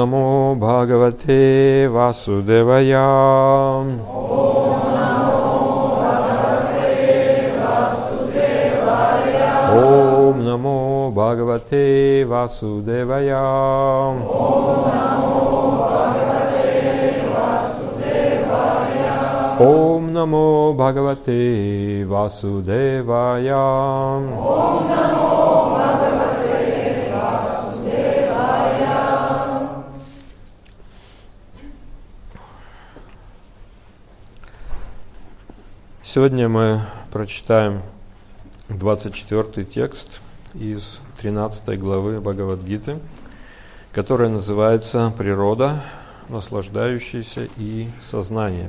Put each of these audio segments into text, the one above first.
Намо Бхагавате Васудевая. Ом Намо Бхагавате Васудевая. Ом Намо Бхагавате Васудевая. Ом Намо Бхагавате Васудевая. Сегодня мы прочитаем 24 текст из 13 главы Бхагавад-гиты, которая называется «Природа, наслаждающаяся и сознание».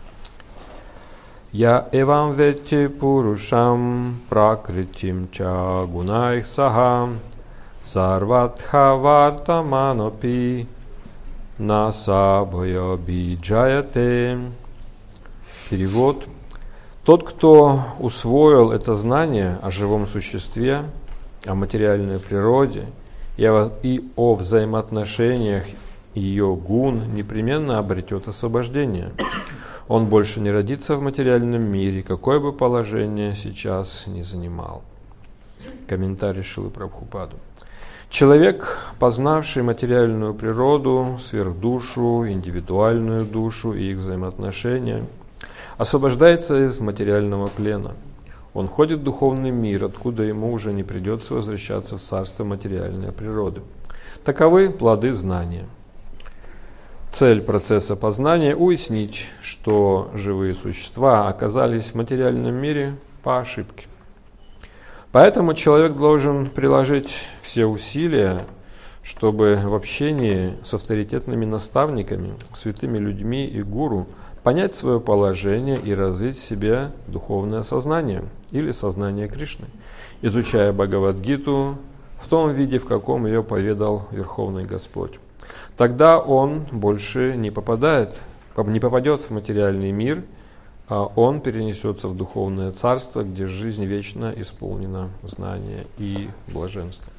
Я эвам ветти пурушам пракритим ча гунайх саха сарватха вартаманопи насабхая биджаяте. Перевод. Тот, кто усвоил это знание о живом существе, о материальной природе и о взаимоотношениях ее гун, непременно обретет освобождение. Он больше не родится в материальном мире, какое бы положение сейчас ни занимал. Комментарий Шрилы Прабхупады. Человек, познавший материальную природу, сверхдушу, индивидуальную душу и их взаимоотношения, освобождается из материального плена. Он входит в духовный мир, откуда ему уже не придется возвращаться в царство материальной природы. Таковы плоды знания. Цель процесса познания – уяснить, что живые существа оказались в материальном мире по ошибке. Поэтому человек должен приложить все усилия, чтобы в общении с авторитетными наставниками, святыми людьми и гуру понять свое положение и развить в себе духовное сознание или сознание Кришны, изучая Бхагавад-гиту в том виде, в каком ее поведал Верховный Господь. Тогда он больше не попадет в материальный мир, а он перенесется в духовное царство, где жизнь вечно исполнена знания и блаженства.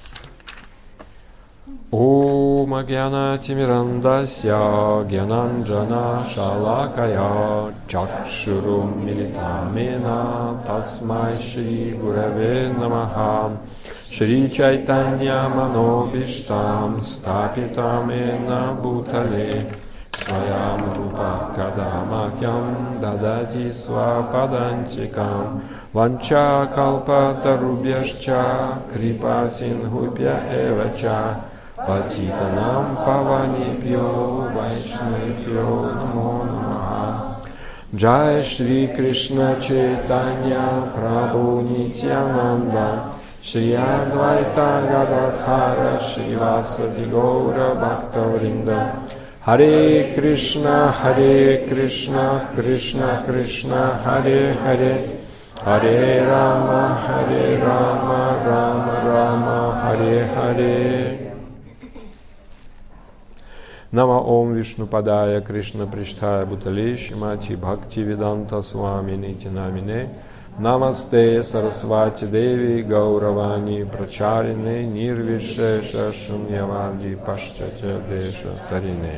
Ом агьяна тимирандасья гьянанджана шалакая чакшурум милитамена тасмай шри гураве намаха Шри Чайтанья Манобиштам Стапитам Ена Бутале Своям Рупа Кадамахьям Дадати Свападантикам Ванча Калпатарубьяшча Крипа Сингупья Эвача Патитанам Паванипьо Вайшнавипьо Намо Намаха Джай Шри Кришна Чайтанья Прабху Нитьянанда Шри Адвайта Гададхара Шривасади Гаура Бхактавринда Харе Кришна, Кришна Кришна, Харе Харе Харе Рама, Рама Рама, Харе Харе. Нама Ом Вишну Падая Кришна Приштхая Бутале Шимати Бхакти Веданта Свами Нити Намине Намасте Сарасвати Деви Гауравани Прачарине Нирвишеша Шуньявади Пашчача Деша Тарине.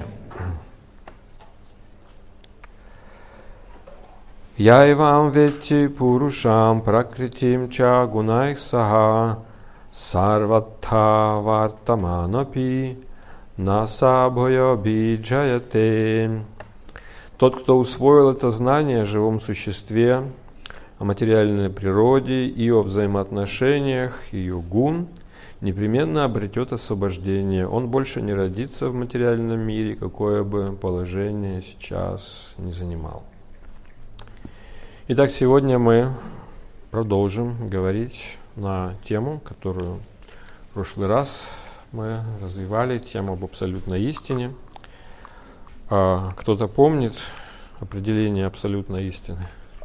Я ивам ветти пурушам пракритим ча гунайх саха сарватха вартаманапи насабхая биджаяте. Тот, кто усвоил это знание о живом существе, о материальной природе и о взаимоотношениях ее гун, непременно обретет освобождение. Он больше не родится в материальном мире, какое бы положение сейчас ни занимал. Итак, сегодня мы продолжим говорить на тему, которую в прошлый раз мы развивали, тему об абсолютной истине. Кто-то помнит определение абсолютной истины?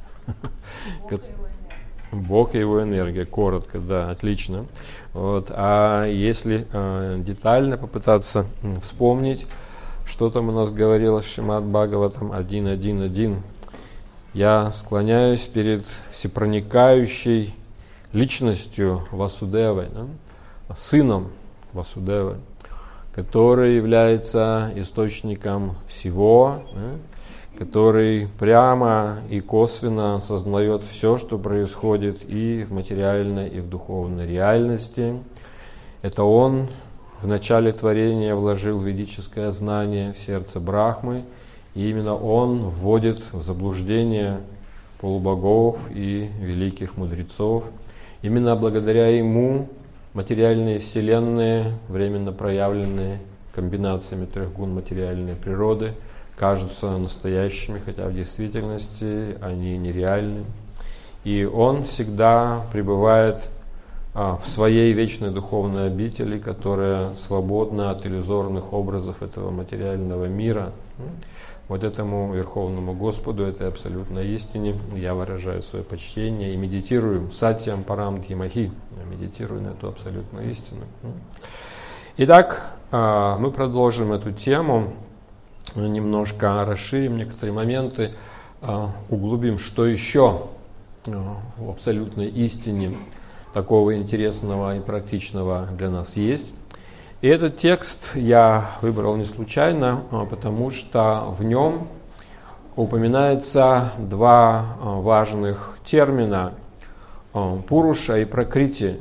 Бог и его энергия, коротко, да, отлично. Вот. А если детально попытаться вспомнить, что там у нас говорилось в Шримад Бхагаватам 1.1.1, я склоняюсь перед всепроникающей личностью Васудевы, да? Сыном Васудевы, который является источником всего, который прямо и косвенно осознает все, что происходит и в материальной, и в духовной реальности. Это Он в начале творения вложил ведическое знание в сердце Брахмы, и именно Он вводит в заблуждение полубогов и великих мудрецов. Именно благодаря Ему материальные вселенные, временно проявленные комбинациями трех гун материальной природы, кажутся настоящими, хотя в действительности они нереальны. И Он всегда пребывает в своей вечной духовной обители, которая свободна от иллюзорных образов этого материального мира. Вот этому Верховному Господу, этой абсолютной истине, я выражаю свое почтение и медитирую сатьям парам дхимахи, медитирую на эту абсолютную истину. Итак, мы продолжим эту тему, немножко расширим некоторые моменты, углубим, что еще в абсолютной истине такого интересного и практичного для нас есть. И этот текст я выбрал не случайно, потому что в нем упоминается два важных термина – пуруша и пракрити.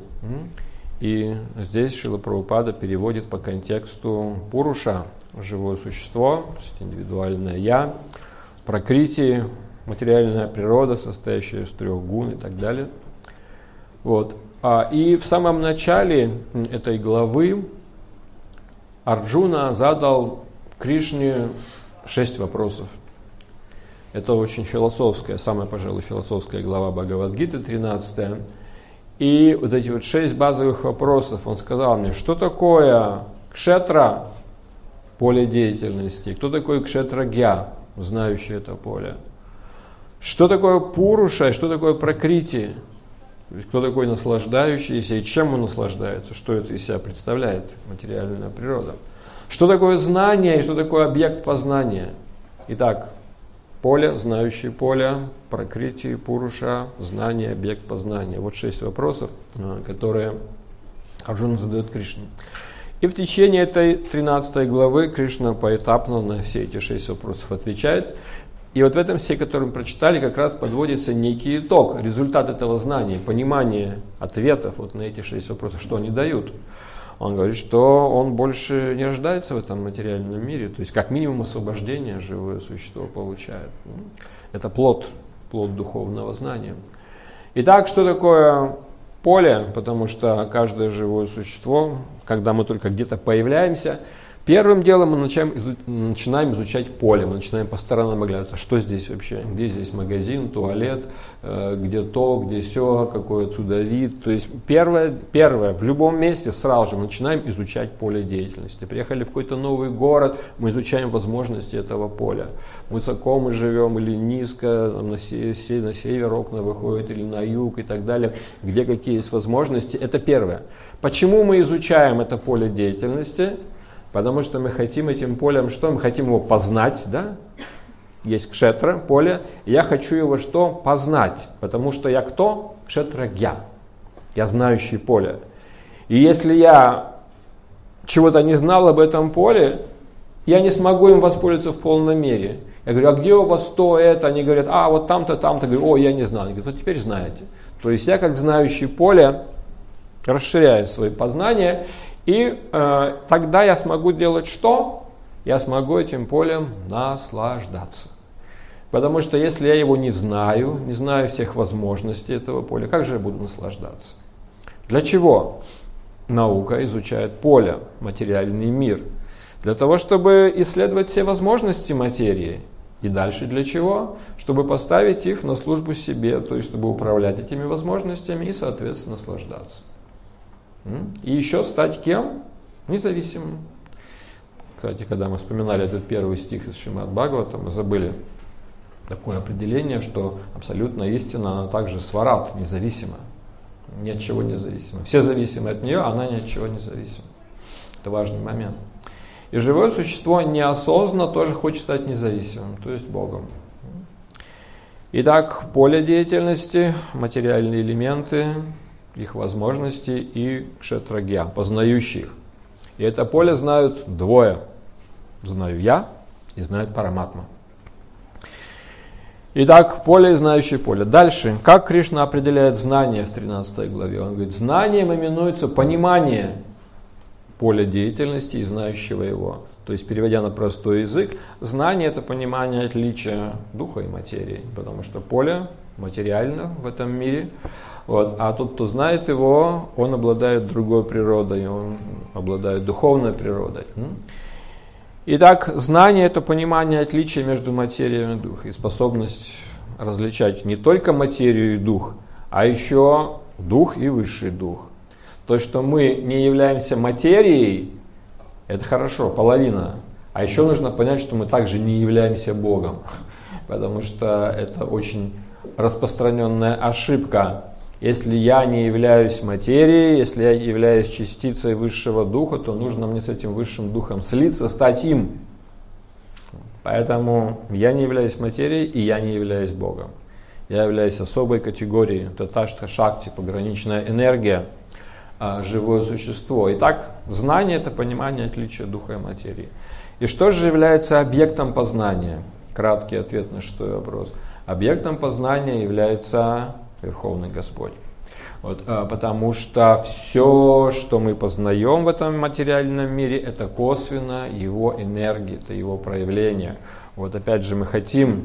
И здесь Шрила Прабхупада переводит по контексту пуруша – живое существо, то есть индивидуальное «я», пракрити – материальная природа, состоящая из трех гун и так далее. Вот. И в самом начале этой главы Арджуна задал Кришне 6 вопросов. Это очень философская, самая, пожалуй, философская глава Бхагавад-гиты, 13. И вот эти вот 6 базовых вопросов он сказал мне, что такое кшетра, поле деятельности, кто такой кшетра-гья, знающий это поле, что такое пуруша и что такое пракрити, кто такой наслаждающийся и чем он наслаждается, что это из себя представляет, материальная природа. Что такое знание и что такое объект познания. Итак, поле, знающее поле, пракрити, пуруша, знание, объект познания. Вот 6 вопросов, которые Арджуна задает Кришне. И в течение этой 13 главы Кришна поэтапно на все эти 6 вопросов отвечает. И вот в этом стихе, который мы прочитали, как раз подводится некий итог, результат этого знания, понимание ответов вот на эти 6 вопросов, что они дают. Он говорит, что он больше не рождается в этом материальном мире, то есть как минимум освобождение живое существо получает. Это плод духовного знания. Итак, что такое поле? Потому что каждое живое существо, когда мы только где-то появляемся, первым делом мы начинаем изучать поле, мы начинаем по сторонам оглядываться, что здесь вообще, где здесь магазин, туалет, где то, где сё, какой отсюда вид. То есть первое, в любом месте сразу же мы начинаем изучать поле деятельности. Приехали в какой-то новый город, мы изучаем возможности этого поля. Высоко мы живем или низко, на север окна выходят или на юг и так далее, где какие есть возможности. Это первое. Почему мы изучаем это поле деятельности? Потому что мы хотим этим полем что? Мы хотим его познать, да? Есть кшетра, поле, и я хочу его что? Познать. Потому что я кто? Кшетра-гья. Я знающий поле. И если я чего-то не знал об этом поле, я не смогу им воспользоваться в полной мере. Я говорю, а где у вас то, это? Они говорят, вот там-то, там-то. Я говорю, я не знал. Они говорят, теперь знаете. То есть я как знающий поле расширяю свои познания. И тогда я смогу делать что? Я смогу этим полем наслаждаться. Потому что если я его не знаю всех возможностей этого поля, как же я буду наслаждаться? Для чего наука изучает поле, материальный мир? Для того, чтобы исследовать все возможности материи. И дальше для чего? Чтобы поставить их на службу себе, то есть чтобы управлять этими возможностями и, соответственно, наслаждаться. И еще стать кем? Независимым. Кстати, когда мы вспоминали этот первый стих из Шримад Бхагавата, мы забыли такое определение, что абсолютная истина, она также сварат, независима. Ни от чего независима. Все зависимы от нее, она ни от чего не зависима. Это важный момент. И живое существо неосознанно тоже хочет стать независимым, то есть Богом. Итак, поле деятельности, материальные элементы, их возможности и кшетра-гья, познающих. И это поле знают двое. Знаю я и знает Параматма. Итак, поле и знающее поле. Дальше, как Кришна определяет знание в 13 главе? Он говорит, знанием именуется понимание поля деятельности и знающего его. То есть, переводя на простой язык, знание – это понимание отличия духа и материи, потому что поле материально в этом мире, вот, а тот, кто знает его, он обладает другой природой, он обладает духовной природой. Итак, знание – это понимание отличия между материей и духом, и способность различать не только материю и дух, а еще дух и высший дух. То, что мы не являемся материей, это хорошо, половина. А еще нужно понять, что мы также не являемся Богом, потому что это очень распространенная ошибка. Если я не являюсь материей, если я являюсь частицей высшего духа, то нужно мне с этим высшим духом слиться, стать им. Поэтому я не являюсь материей, и я не являюсь Богом. Я являюсь особой категорией, таташтха шакти, пограничная энергия, живое существо. Итак, знание – это понимание отличия духа и материи. И что же является объектом познания? Краткий ответ на шестой вопрос. Объектом познания является Верховный Господь. Вот, потому что все, что мы познаем в этом материальном мире, это косвенно Его энергия, это Его проявление. Вот опять же мы хотим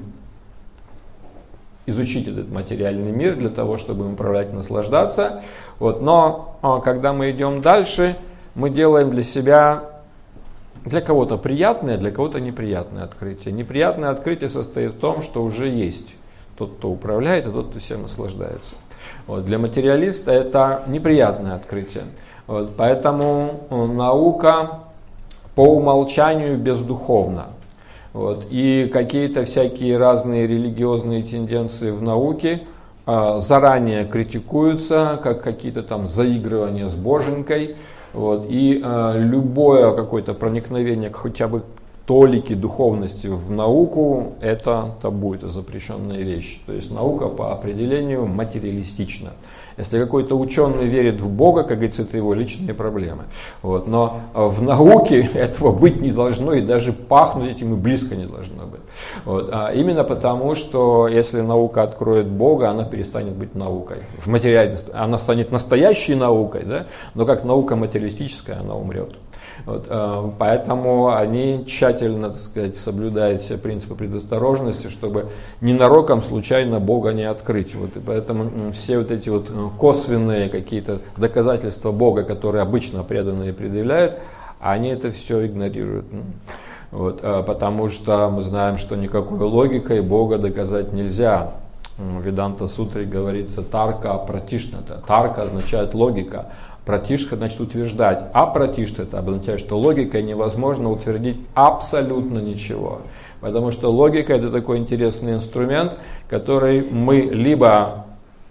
изучить этот материальный мир для того, чтобы им управлять и наслаждаться. Вот, но когда мы идем дальше, мы делаем для себя, для кого-то приятное, для кого-то неприятное открытие. Неприятное открытие состоит в том, что уже есть тот, кто управляет, и тот, кто всем наслаждается. Вот, для материалиста это неприятное открытие. Вот, поэтому наука по умолчанию бездуховна. Вот, и какие-то всякие разные религиозные тенденции в науке заранее критикуются, как какие-то там заигрывания с боженькой. Вот, и любое какое-то проникновение к хотя бы толики духовности в науку – это табу, это запрещенная вещь. То есть наука по определению материалистична. Если какой-то ученый верит в Бога, как говорится, это его личные проблемы. Вот. Но в науке этого быть не должно, и даже пахнуть этим и близко не должно быть. Вот. А именно потому, что если наука откроет Бога, она перестанет быть наукой. В материальности она станет настоящей наукой, да? Но как наука материалистическая, она умрет. Вот, поэтому они тщательно, так сказать, соблюдают все принципы предосторожности, чтобы ненароком случайно Бога не открыть. Вот, и поэтому все вот эти вот косвенные какие-то доказательства Бога, которые обычно преданные предъявляют, они это все игнорируют. Вот, потому что мы знаем, что никакой логикой Бога доказать нельзя. В Веданта Сутре говорится тарка пратишната. Тарка означает логика. Пратишка значит утверждать, а пратишта это обозначает, что логикой невозможно утвердить абсолютно ничего. Потому что логика это такой интересный инструмент, который мы либо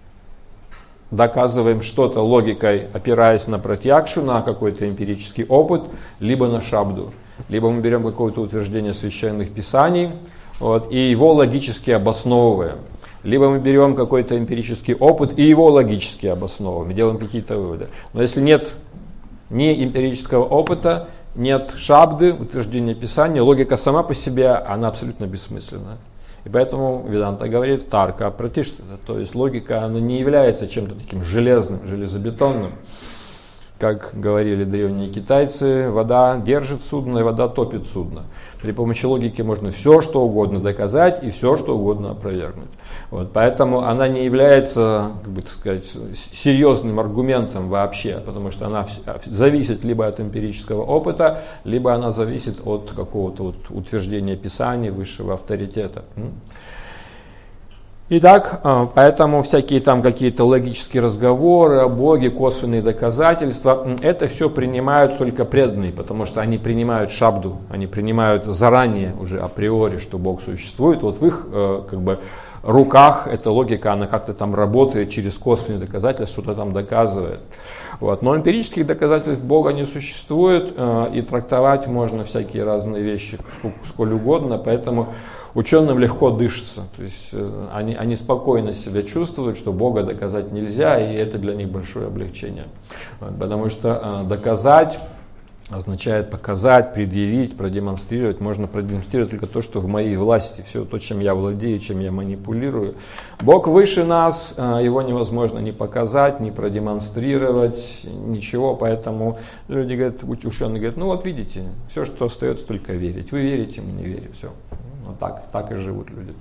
доказываем что-то логикой, опираясь на пратьякшу, на какой-то эмпирический опыт, либо на шабду. Либо мы берем какое-то утверждение священных писаний вот, и его логически обосновываем. Либо мы берем какой-то эмпирический опыт и его логически обосновываем, делаем какие-то выводы. Но если нет ни эмпирического опыта, нет шабды, утверждения писания, логика сама по себе, она абсолютно бессмысленна. И поэтому Веданта говорит тарка пратишта, то есть логика, она не является чем-то таким железным, железобетонным. Как говорили древние китайцы, вода держит судно и вода топит судно. При помощи логики можно все, что угодно доказать и все, что угодно опровергнуть. Вот, поэтому она не является, как бы, так сказать, серьезным аргументом вообще, потому что она зависит либо от эмпирического опыта, либо она зависит от какого-то вот утверждения писания, высшего авторитета. Итак, поэтому всякие там какие-то логические разговоры о Боге, косвенные доказательства, это все принимают только преданные, потому что они принимают шабду, они принимают заранее уже априори, что Бог существует. Вот в их как бы руках эта логика, она как-то там работает через косвенные доказательства, что-то там доказывает. Вот. Но эмпирических доказательств Бога не существует, и трактовать можно всякие разные вещи сколь угодно, поэтому ученым легко дышится, то есть они спокойно себя чувствуют, что Бога доказать нельзя, и это для них большое облегчение. Потому что доказать означает показать, предъявить, продемонстрировать. Можно продемонстрировать только то, что в моей власти, все то, чем я владею, чем я манипулирую. Бог выше нас, его невозможно ни показать, ни продемонстрировать, ничего. Поэтому люди говорят, ученые говорят, ну вот видите, все, что остается, только верить. Вы верите, мы не верим, все. Вот так и живут люди.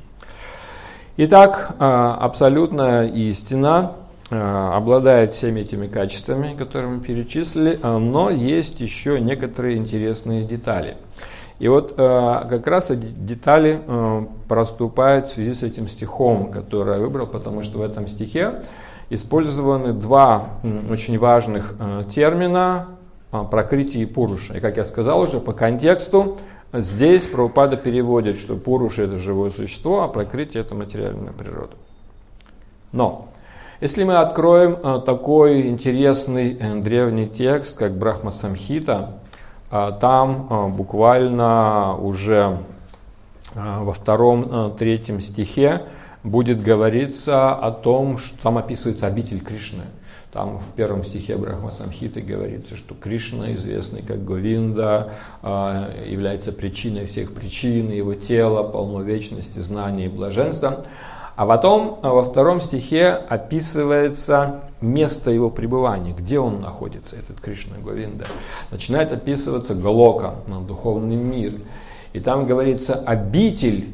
Итак, абсолютная истина обладает всеми этими качествами, которые мы перечислили, но есть еще некоторые интересные детали. И вот как раз эти детали проступают в связи с этим стихом, который я выбрал, потому что в этом стихе использованы два очень важных термина пракрити и пуруша. И как я сказал уже, по контексту, здесь Прабхупада переводит, что пуруша — это живое существо, а пракрити — это материальная природа. Но если мы откроем такой интересный древний текст, как Брахма-самхита, там буквально уже во 2-3 стихе будет говориться о том, что там описывается обитель Кришны. Там в 1 стихе Брахма-самхиты говорится, что Кришна, известный как Говинда, является причиной всех причин, его тело полно вечности, знания и блаженства. А потом во 2 стихе описывается место его пребывания, где он находится, этот Кришна Говинда. Начинает описываться Галока, духовный мир. И там говорится обитель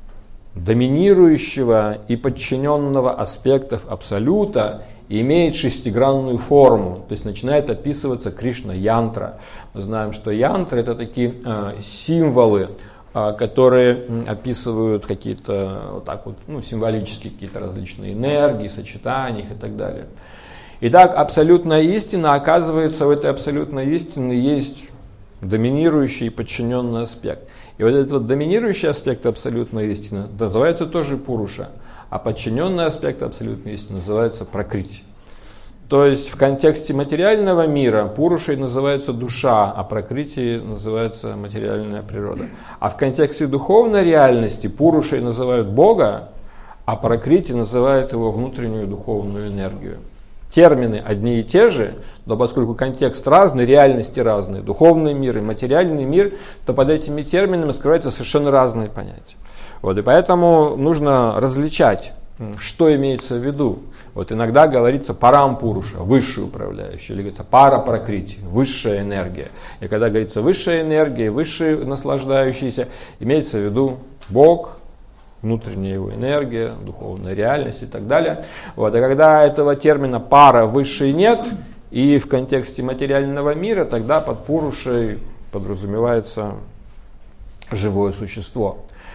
доминирующего и подчиненного аспектов Абсолюта, имеет шестигранную форму. То есть начинает описываться Кришна-янтра. Мы знаем, что янтры — это такие символы, которые описывают какие-то вот так вот, символические какие-то различные энергии, сочетания и так далее. Итак, абсолютная истина, оказывается, в этой абсолютной истине есть доминирующий и подчиненный аспект. И вот этот вот доминирующий аспект абсолютной истины называется тоже пуруша, а подчиненный аспект абсолютной истины называется пракрити. То есть в контексте материального мира пурушей называется душа, а пракрити называется материальная природа. А в контексте духовной реальности пурушей называют Бога, а пракрити называют его внутреннюю духовную энергию. Термины одни и те же, но поскольку контекст разный, реальности разные, духовный мир и материальный мир, то под этими терминами скрываются совершенно разные понятия. Вот, и поэтому нужно различать, что имеется в виду. Вот иногда говорится парам-пуруша, высший управляющий, или говорится пара-пракрити, высшая энергия. И когда говорится высшая энергия, высший наслаждающийся, имеется в виду Бог, внутренняя его энергия, духовная реальность и так далее. Вот, и когда этого термина пара высшей нет, и в контексте материального мира, тогда под пурушей подразумевается живое существо.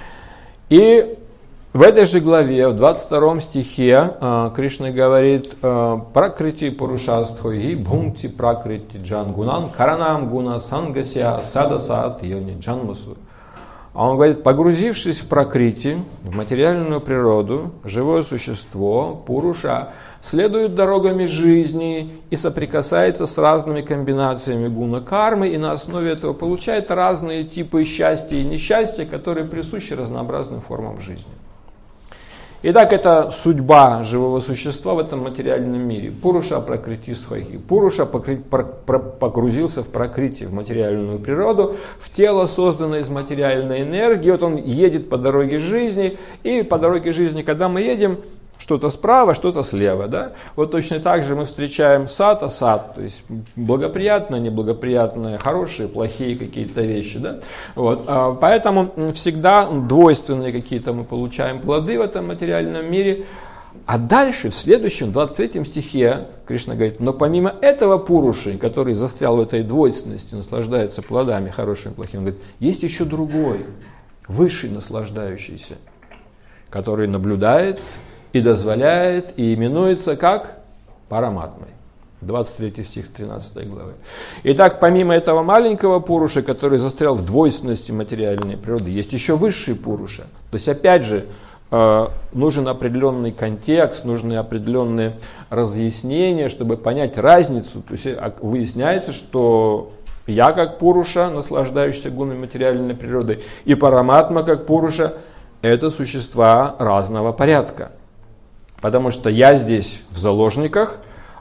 И в этой же главе, в 22 стихе, Кришна говорит: «Пракрити пурушастхои бхунти пракрити джангунан каранам гуна сангасya садасат йони джанмасу». А он говорит: погрузившись в пракрити, в материальную природу, живое существо, пуруша, следует дорогами жизни и соприкасается с разными комбинациями гуна кармы, и на основе этого получает разные типы счастья и несчастья, которые присущи разнообразным формам жизни. Итак, это судьба живого существа в этом материальном мире. Пуруша пракрити схвахи. Пуруша погрузился в пракрити, в материальную природу, в тело, созданное из материальной энергии. Вот он едет по дороге жизни, и по дороге жизни, когда мы едем, что-то справа, что-то слева. Да? Вот точно так же мы встречаем сад, то есть благоприятное, неблагоприятное, хорошие, плохие какие-то вещи. Да? Вот. Поэтому всегда двойственные какие-то мы получаем плоды в этом материальном мире. А дальше, в следующем, 23 стихе, Кришна говорит: но помимо этого пуруши, который застрял в этой двойственности, наслаждается плодами, хорошими, плохими, он говорит, есть еще другой, высший наслаждающийся, который наблюдает и дозволяет, и именуется как параматмой. 23 стих 13 главы. Итак, помимо этого маленького пуруша, который застрял в двойственности материальной природы, есть еще высший пуруша. То есть, опять же, нужен определенный контекст, нужны определенные разъяснения, чтобы понять разницу. То есть, выясняется, что я как пуруша, наслаждающийся гунами материальной природы, и параматма как пуруша — это существа разного порядка. Потому что я здесь в заложниках,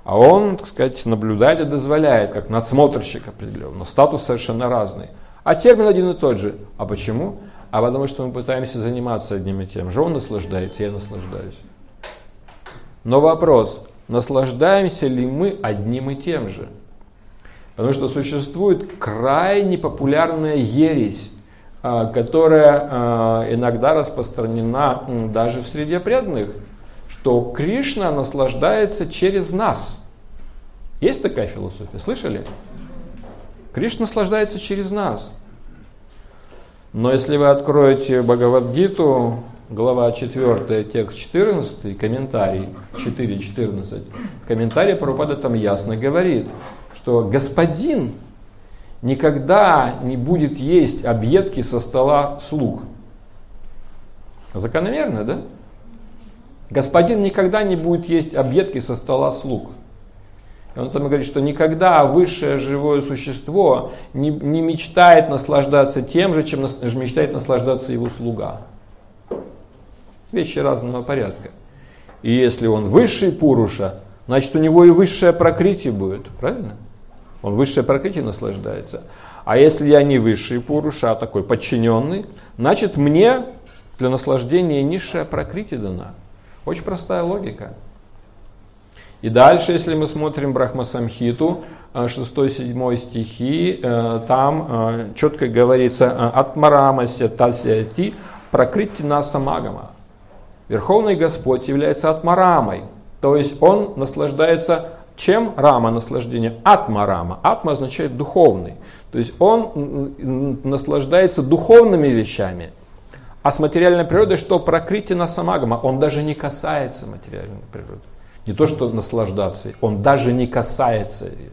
А он, так сказать, наблюдает и дозволяет, как надсмотрщик определенно. Статус совершенно разный. А термин один и тот же. А почему? А потому что мы пытаемся заниматься одним и тем же. Он наслаждается, я наслаждаюсь. Но вопрос, наслаждаемся ли мы одним и тем же? Потому что существует крайне популярная ересь, которая иногда распространена даже в среде преданных, что Кришна наслаждается через нас. Есть такая философия? Слышали? Кришна наслаждается через нас. Но если вы откроете Бхагавад-гиту, глава 4, текст 14, комментарий 4.14, в комментарии Прабхупада там ясно говорит, что господин никогда не будет есть объедки со стола слуг. Закономерно, да? Господин никогда не будет есть объедки со стола слуг. И он там говорит, что никогда высшее живое существо не мечтает наслаждаться тем же, чем мечтает наслаждаться его слуга. Вещи разного порядка. И если он высший Пуруша, значит у него и высшее пракрити будет, правильно? Он высшее пракрити наслаждается. А если я не высший Пуруша, а такой подчиненный, значит мне для наслаждения низшая пракрити дана. Очень простая логика. И дальше, если мы смотрим Брахма-самхиту, 6-7 стихи, там четко говорится «Атмарамася тасяти пракритина самагама». Верховный Господь является атмарамой, то есть Он наслаждается чем? Рама, наслаждение. Атмарама. Атма означает духовный, то есть Он наслаждается духовными вещами. А с материальной природой что? Пракритина самагама. Он даже не касается материальной природы. Не то, что наслаждаться, он даже не касается ее.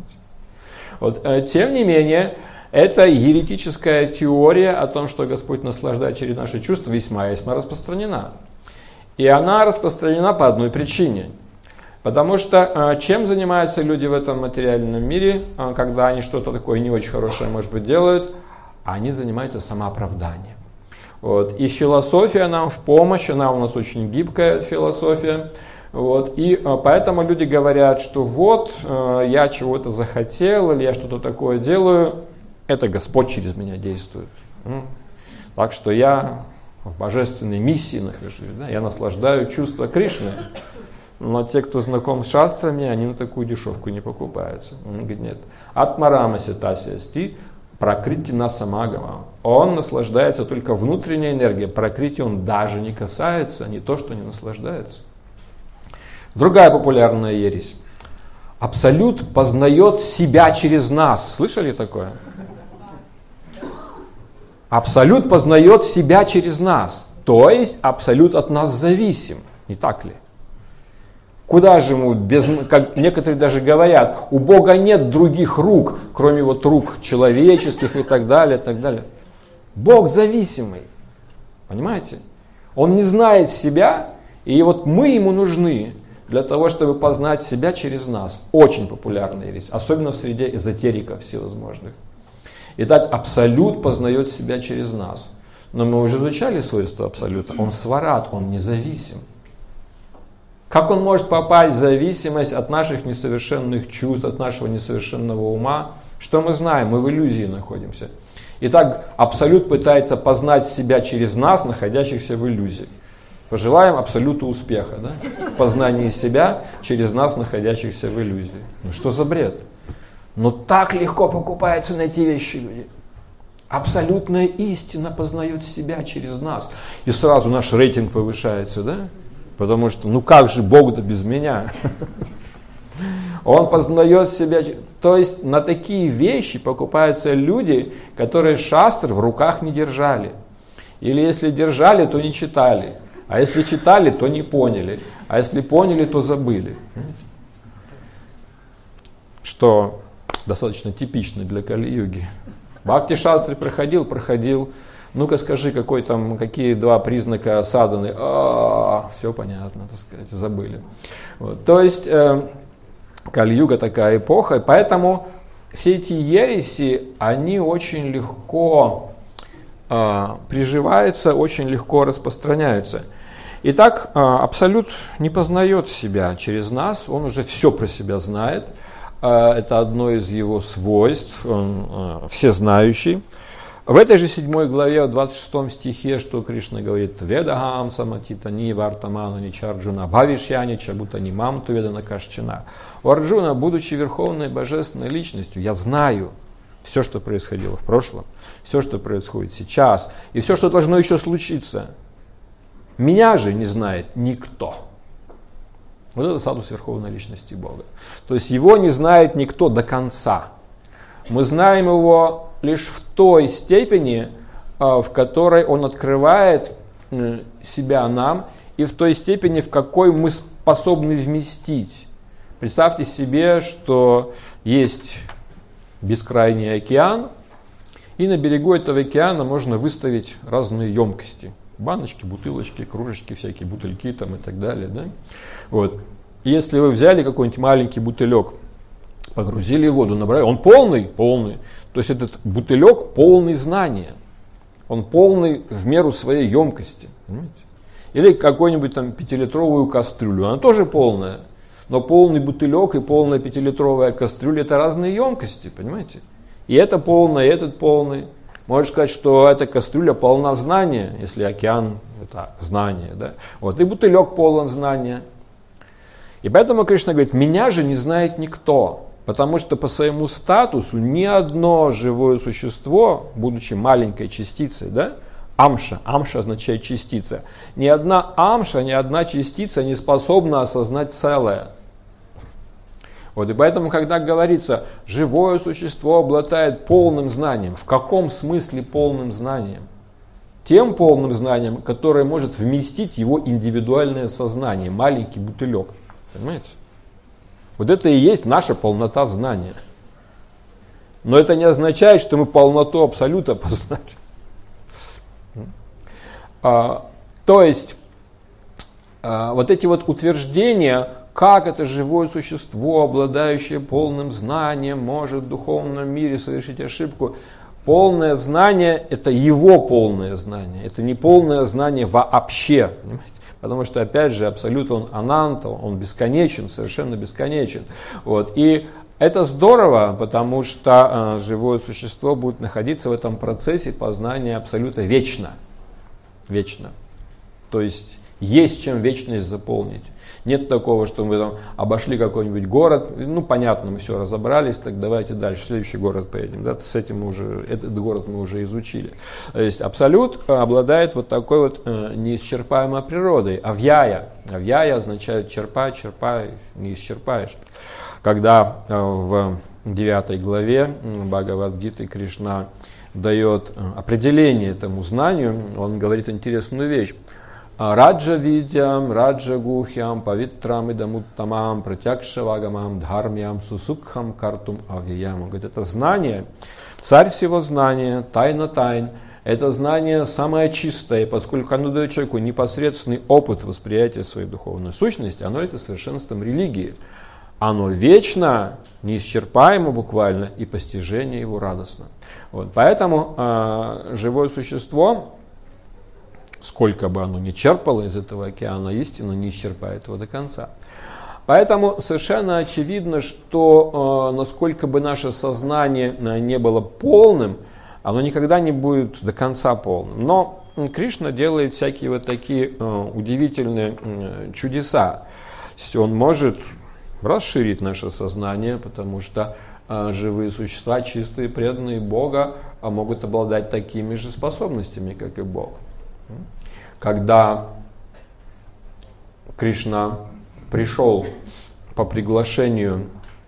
Вот. Тем не менее, эта еретическая теория о том, что Господь наслаждает через наши чувства, весьма-весьма распространена. И она распространена по одной причине. Потому что чем занимаются люди в этом материальном мире, когда они что-то такое не очень хорошее, может быть, делают? Они занимаются самооправданием. Вот. И философия нам в помощь, она у нас очень гибкая философия. Вот. И поэтому люди говорят, что вот я чего-то захотел, или я что-то такое делаю, это Господь через меня действует. Так что я в божественной миссии нахожусь, да? Я наслаждаю чувство Кришны. Но те, кто знаком с шастрами, они на такую дешевку не покупаются. Он говорит, нет. Атмарамаси тасясти пракритина самагама. Он наслаждается только внутренней энергией. Пракрити он даже не касается, не то, что не наслаждается. Другая популярная ересь. Абсолют познает себя через нас. Слышали такое? Абсолют познает себя через нас. То есть абсолют от нас зависим. Не так ли? Куда же ему, как некоторые даже говорят, у Бога нет других рук, кроме вот рук человеческих и так далее, и так далее. Бог зависимый. Понимаете? Он не знает себя, и вот мы ему нужны для того, чтобы познать себя через нас. Очень популярная ересь, особенно в среде эзотериков всевозможных. Итак, абсолют познает себя через нас. Но мы уже изучали свойства абсолюта. Он сварат, он независим. Как он может попасть в зависимость от наших несовершенных чувств, от нашего несовершенного ума? Что мы знаем? Мы в иллюзии находимся. Итак, абсолют пытается познать себя через нас, находящихся в иллюзии. Пожелаем абсолюту успеха, да? В познании себя через нас, находящихся в иллюзии. Ну что за бред? Но так легко покупается на эти вещи, люди. Абсолютная истина познает себя через нас. И сразу наш рейтинг повышается, да? Потому что, ну как же Бог-то без меня? Он познает себя. То есть на такие вещи покупаются люди, которые шастры в руках не держали. Или если держали, то не читали. А если читали, то не поняли. А если поняли, то забыли. Что достаточно типично для Кали-юги. Бхакти-шастры проходил. Ну-ка скажи, какие два признака садханы. Все понятно, так сказать, забыли. Вот. То есть Кали-юга такая эпоха, и поэтому все эти ереси, они очень легко приживаются, очень легко распространяются. Итак, Абсолют не познает себя через нас, он уже все про себя знает. Это одно из его свойств, он всезнающий. В этой же 7 главе, в 26 стихе, что Кришна говорит: «Ведахам саматита ни вартаману ни чарджуна бхавишьянича будто ни мамту ведана кашчина». У Арджуна, будучи верховной божественной личностью, я знаю все, что происходило в прошлом, все, что происходит сейчас, и все, что должно еще случиться. Меня же не знает никто. Вот это статус верховной личности Бога. То есть его не знает никто до конца. Мы знаем его лишь в той степени, в которой он открывает себя нам, и в той степени, в какой мы способны вместить. Представьте себе, что есть бескрайний океан, и на берегу этого океана можно выставить разные емкости. Баночки, бутылочки, кружечки, всякие бутыльки там и так далее. Да? Вот. Если вы взяли какой-нибудь маленький бутылек, погрузили в воду, набрали, он полный. То есть этот бутылек полный знания. Он полный в меру своей емкости. Понимаете? Или какую-нибудь там 5-литровую кастрюлю, она тоже полная. Но полный бутылек и полная 5-литровая кастрюля — это разные емкости, понимаете? И это полное, и этот полный. Можно сказать, что эта кастрюля полна знания, если океан — это знание. Да? Вот, и бутылек полон знания. И поэтому Кришна говорит: меня же не знает никто. Потому что по своему статусу ни одно живое существо, будучи маленькой частицей, да, амша означает частица, ни одна амша, ни одна частица не способна осознать целое. Вот, и поэтому, когда говорится, живое существо обладает полным знанием, в каком смысле полным знанием? Тем полным знанием, которое может вместить его индивидуальное сознание, маленький бутылек. Понимаете? Вот это и есть наша полнота знания. Но это не означает, что мы полноту абсолюта познали. То есть, вот эти вот утверждения, как это живое существо, обладающее полным знанием, может в духовном мире совершить ошибку. Полное знание – это его полное знание, это не полное знание вообще. Понимаете? Потому что, опять же, абсолют, он ананта, он бесконечен, совершенно бесконечен. Вот. И это здорово, потому что живое существо будет находиться в этом процессе познания абсолюта вечно. Вечно. То есть чем вечность заполнить. Нет такого, что мы там обошли какой-нибудь город, ну понятно, мы все разобрались, так давайте дальше, в следующий город поедем. Да, с этим мы уже, этот город мы уже изучили. То есть абсолют обладает вот такой вот неисчерпаемой природой. Авьяя. Авьяя означает черпай, не исчерпаешь. Когда в 9 главе Бхагавад-гиты Кришна дает определение этому знанию, он говорит интересную вещь. Раджа видям, раджа гухям, павитрам идамуттамам, пратякшавагамам, дхармьям, сусукхам, картум авьям. Он говорит, это знание, царь всего знания, тайна тайн. Это знание самое чистое, поскольку оно дает человеку непосредственный опыт восприятия своей духовной сущности, оно это совершенством религии. Оно вечно, неисчерпаемо буквально, и постижение его радостно. Вот, поэтому живое существо, сколько бы оно ни черпало из этого океана, истина не исчерпает его до конца. Поэтому совершенно очевидно, что насколько бы наше сознание не было полным, оно никогда не будет до конца полным. Но Кришна делает всякие вот такие удивительные чудеса. Он может расширить наше сознание, потому что живые существа, чистые, преданные Бога, могут обладать такими же способностями, как и Бог. Когда Кришна пришел по приглашению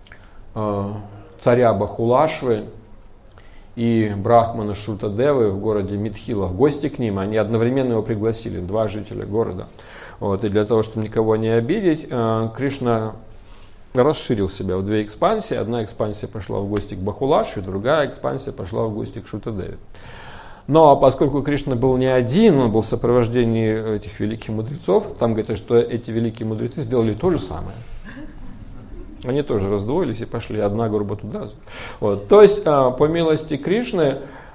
царя Бахулашвы и брахмана Шрутадевы в городе Митхила в гости к ним, они одновременно его пригласили, 2 жителя города. Вот, и для того, чтобы никого не обидеть, Кришна расширил себя в 2 экспансии. Одна экспансия пошла в гости к Бахулашве, другая экспансия пошла в гости к Шрутадеве. Но поскольку Кришна был не один, он был в сопровождении этих великих мудрецов, там говорится, что эти великие мудрецы сделали то же самое. Они тоже раздвоились и пошли, одна группа туда. Вот. То есть, по милости Кришны,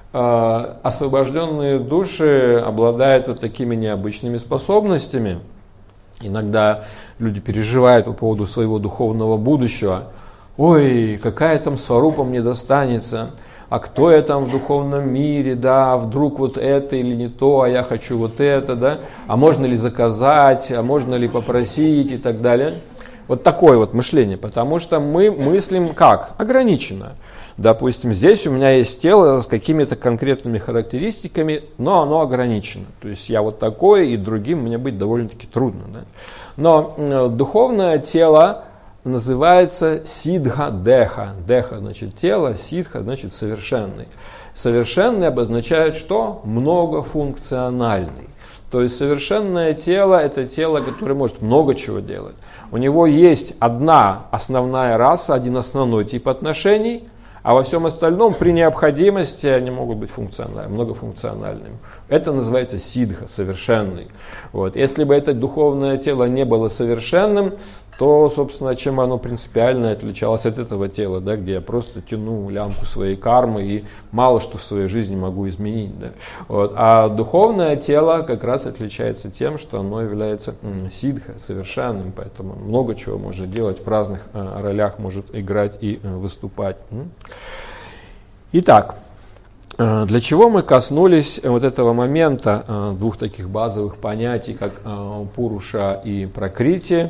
освобожденные души обладают вот такими необычными способностями. Иногда люди переживают по поводу своего духовного будущего. Ой, какая там сварупа мне достанется, а кто я там в духовном мире, да, вдруг вот это или не то, а я хочу вот это, да, а можно ли заказать, а можно ли попросить и так далее. Вот такое вот мышление, потому что мы мыслим как? Ограниченно. Допустим, здесь у меня есть тело с какими-то конкретными характеристиками, но оно ограничено. То есть я вот такой, и другим мне быть довольно-таки трудно. Да? Но духовное тело называется сидха-деха. Деха значит тело, сидха значит совершенный. Совершенный обозначает что? Многофункциональный. То есть совершенное тело – это тело, которое может много чего делать. У него есть одна основная раса, один основной тип отношений, а во всем остальном при необходимости они могут быть многофункциональными. Это называется сидха, совершенный. Вот. Если бы это духовное тело не было совершенным, то, собственно, чем оно принципиально отличалось от этого тела, да, где я просто тяну лямку своей кармы и мало что в своей жизни могу изменить. Да. Вот. А духовное тело как раз отличается тем, что оно является сидха, совершенным, поэтому много чего может делать, в разных ролях может играть и выступать. Итак, для чего мы коснулись вот этого момента двух таких базовых понятий, как пуруша и пракрити?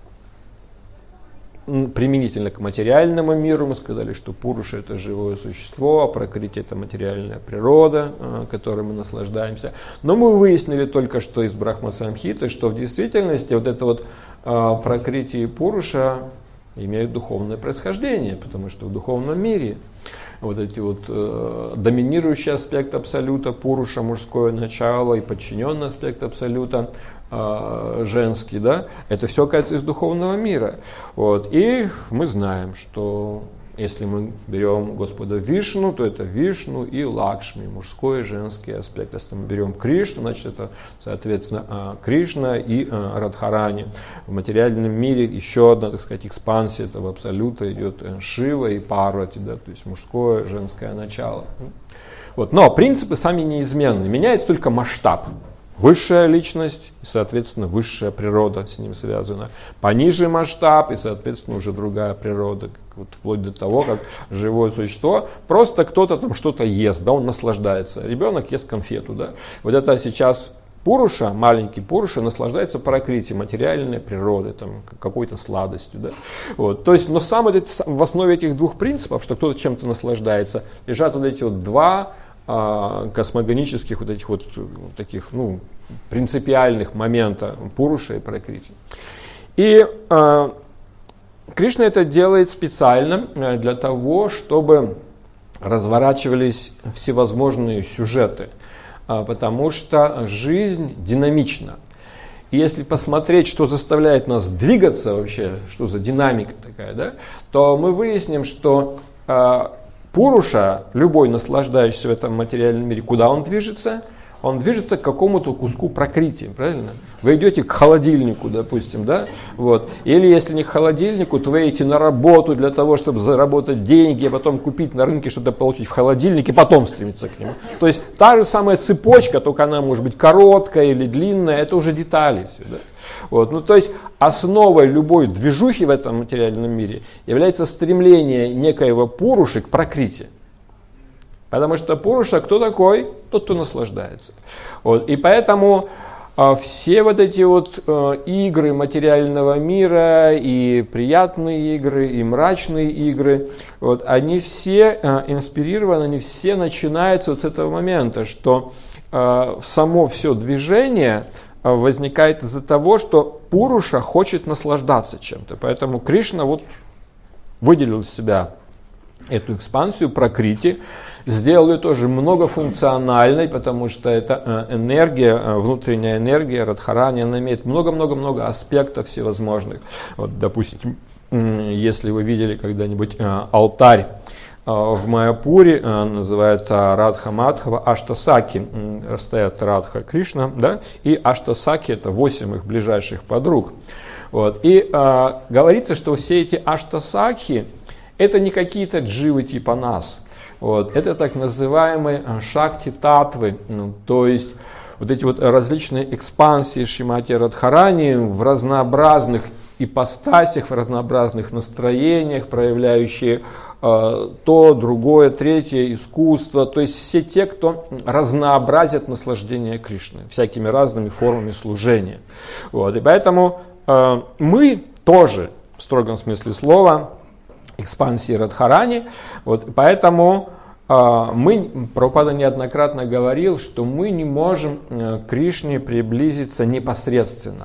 Применительно к материальному миру мы сказали, что пуруша – это живое существо, а пракрити – это материальная природа, которой мы наслаждаемся. Но мы выяснили только что из Брахма-самхиты, что в действительности вот это вот пракрити и пуруша имеют духовное происхождение, потому что в духовном мире вот эти вот доминирующий аспект абсолюта, пуруша, мужское начало, и подчиненный аспект абсолюта, женский, да, это все оказывается из духовного мира. Вот. И мы знаем, что если мы берем Господа Вишну, то это Вишну и Лакшми, мужской и женский аспект. Если мы берем Кришну, значит это, соответственно, Кришна и Радхарани. В материальном мире еще одна, так сказать, экспансия этого абсолюта идет Шива и Парвати, да, то есть мужское, женское начало. Вот. Но принципы сами неизменны, меняется только масштаб. Высшая личность и, соответственно, высшая природа с ним связана. Пониже масштаб и, соответственно, уже другая природа. Вот вплоть до того, как живое существо, просто кто-то там что-то ест, да, он наслаждается. Ребенок ест конфету. Да. Вот это сейчас пуруша, маленький пуруша, наслаждается пракрити, материальной природой, там, какой-то сладостью. Да. Вот. То есть, но в основе этих двух принципов, что кто-то чем-то наслаждается, лежат вот эти вот два космогонических вот этих вот таких, ну, принципиальных момента пуруша и пракрити. И Кришна это делает специально для того, чтобы разворачивались всевозможные сюжеты, потому что жизнь динамична. И если посмотреть, что заставляет нас двигаться вообще, что за динамика такая, да, то мы выясним, что пуруша, любой наслаждающийся в этом материальном мире, куда он движется? Он движется к какому-то куску пракрити, правильно? Вы идете к холодильнику, допустим, да? Вот. Или если не к холодильнику, то вы идете на работу для того, чтобы заработать деньги, а потом купить на рынке что-то получить в холодильнике, потом стремиться к нему. То есть та же самая цепочка, только она может быть короткая или длинная, это уже детали все, да? Вот. Ну, то есть основой любой движухи в этом материальном мире является стремление некоего пуруши к пракрити. Потому что пуруша кто такой? Тот, кто наслаждается. Вот. И поэтому все вот эти вот игры материального мира, и приятные игры, и мрачные игры, вот, они все инспирированы, они все начинаются вот с этого момента, что само все движение возникает из-за того, что пуруша хочет наслаждаться чем-то. Поэтому Кришна вот выделил из себя эту экспансию пракрити, сделал ее тоже многофункциональной, потому что это энергия, внутренняя энергия, Радхарани, она имеет много-много-много аспектов всевозможных. Вот, допустим, если вы видели когда-нибудь алтарь в Майяпуре, называется Радха Мадхава Аштасаки, стоят Радха Кришна, да, и Аштасаки это 8 их ближайших подруг. Вот. И говорится, что все эти Аштасаки это не какие-то дживы типа нас. Вот. Это так называемые шакти-татвы, то есть вот эти вот различные экспансии Шримати Радхарани в разнообразных ипостасях, в разнообразных настроениях, проявляющие то, другое, третье искусство. То есть все те, кто разнообразит наслаждение Кришны всякими разными формами служения. Вот. И поэтому мы тоже, в строгом смысле слова, экспансии Радхарани. Вот. Поэтому Прабхупада неоднократно говорил, что мы не можем к Кришне приблизиться непосредственно.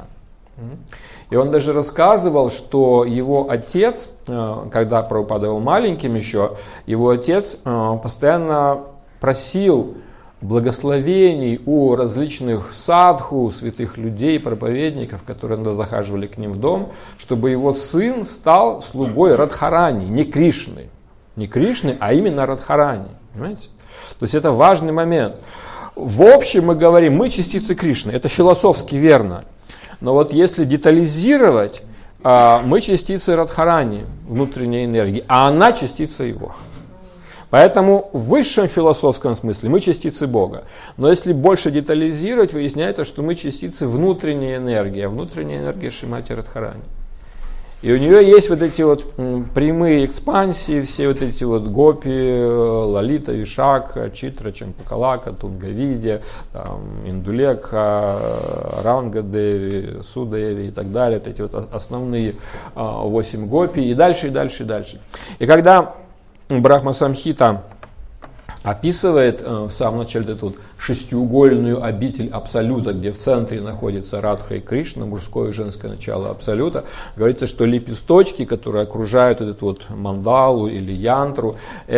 И он даже рассказывал, что его отец, когда Прабхупада был маленьким еще, его отец постоянно просил благословений у различных садху, святых людей, проповедников, которые захаживали к ним в дом, чтобы его сын стал слугой Радхарани, не Кришны. Не Кришны, а именно Радхарани. Понимаете? То есть это важный момент. В общем мы говорим, мы частицы Кришны, это философски верно. Но вот если детализировать, мы частицы Радхарани, внутренней энергии, а она частица его. Поэтому в высшем философском смысле мы частицы Бога. Но если больше детализировать, выясняется, что мы частицы внутренней энергии, а внутренняя энергия Шримати Радхарани. И у нее есть вот эти вот прямые экспансии, все вот эти вот гопи, Лалита, Вишакха, Читра, Чампакалака, Тунгавидия, Индулека, Рангадеви, Судеви и так далее. Вот эти вот основные 8 гопи и дальше, и дальше, и дальше. И когда Брахма Самхита описывает в самом начале эту вот шестиугольную обитель Абсолюта, где в центре находится Радха и Кришна, мужское и женское начало Абсолюта, говорится, что лепесточки, которые окружают эту вот мандалу или янтру,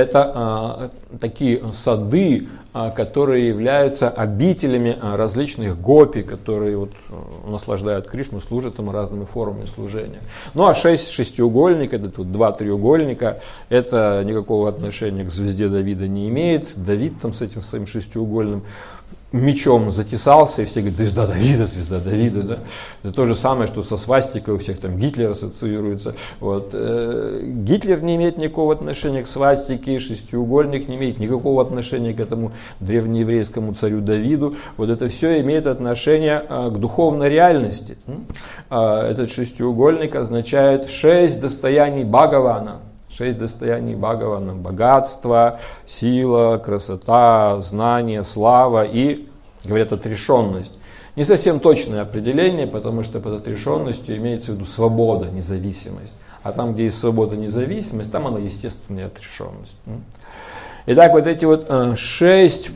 это такие сады, которые являются обителями различных гопи, которые вот наслаждают Кришну, служат ему разными формами служения. Ну а 6 шестиугольников, это вот 2 треугольника, это никакого отношения к звезде Давида не имеет. Давид там с этим своим шестиугольным мечом затесался, и все говорят, звезда Давида, да? Это то же самое, что со свастикой у всех там Гитлер ассоциируется. Вот. Гитлер не имеет никакого отношения к свастике, шестиугольник не имеет никакого отношения к этому древнееврейскому царю Давиду. Вот это все имеет отношение к духовной реальности. Этот шестиугольник означает 6 достояний Бхагавана. 6 достояний Бхагавана: богатство, сила, красота, знание, слава и, говорят, отрешенность. Не совсем точное определение, потому что под отрешенностью имеется в виду свобода, независимость. А там, где есть свобода, независимость, там она естественная отрешенность. Итак, вот эти вот 6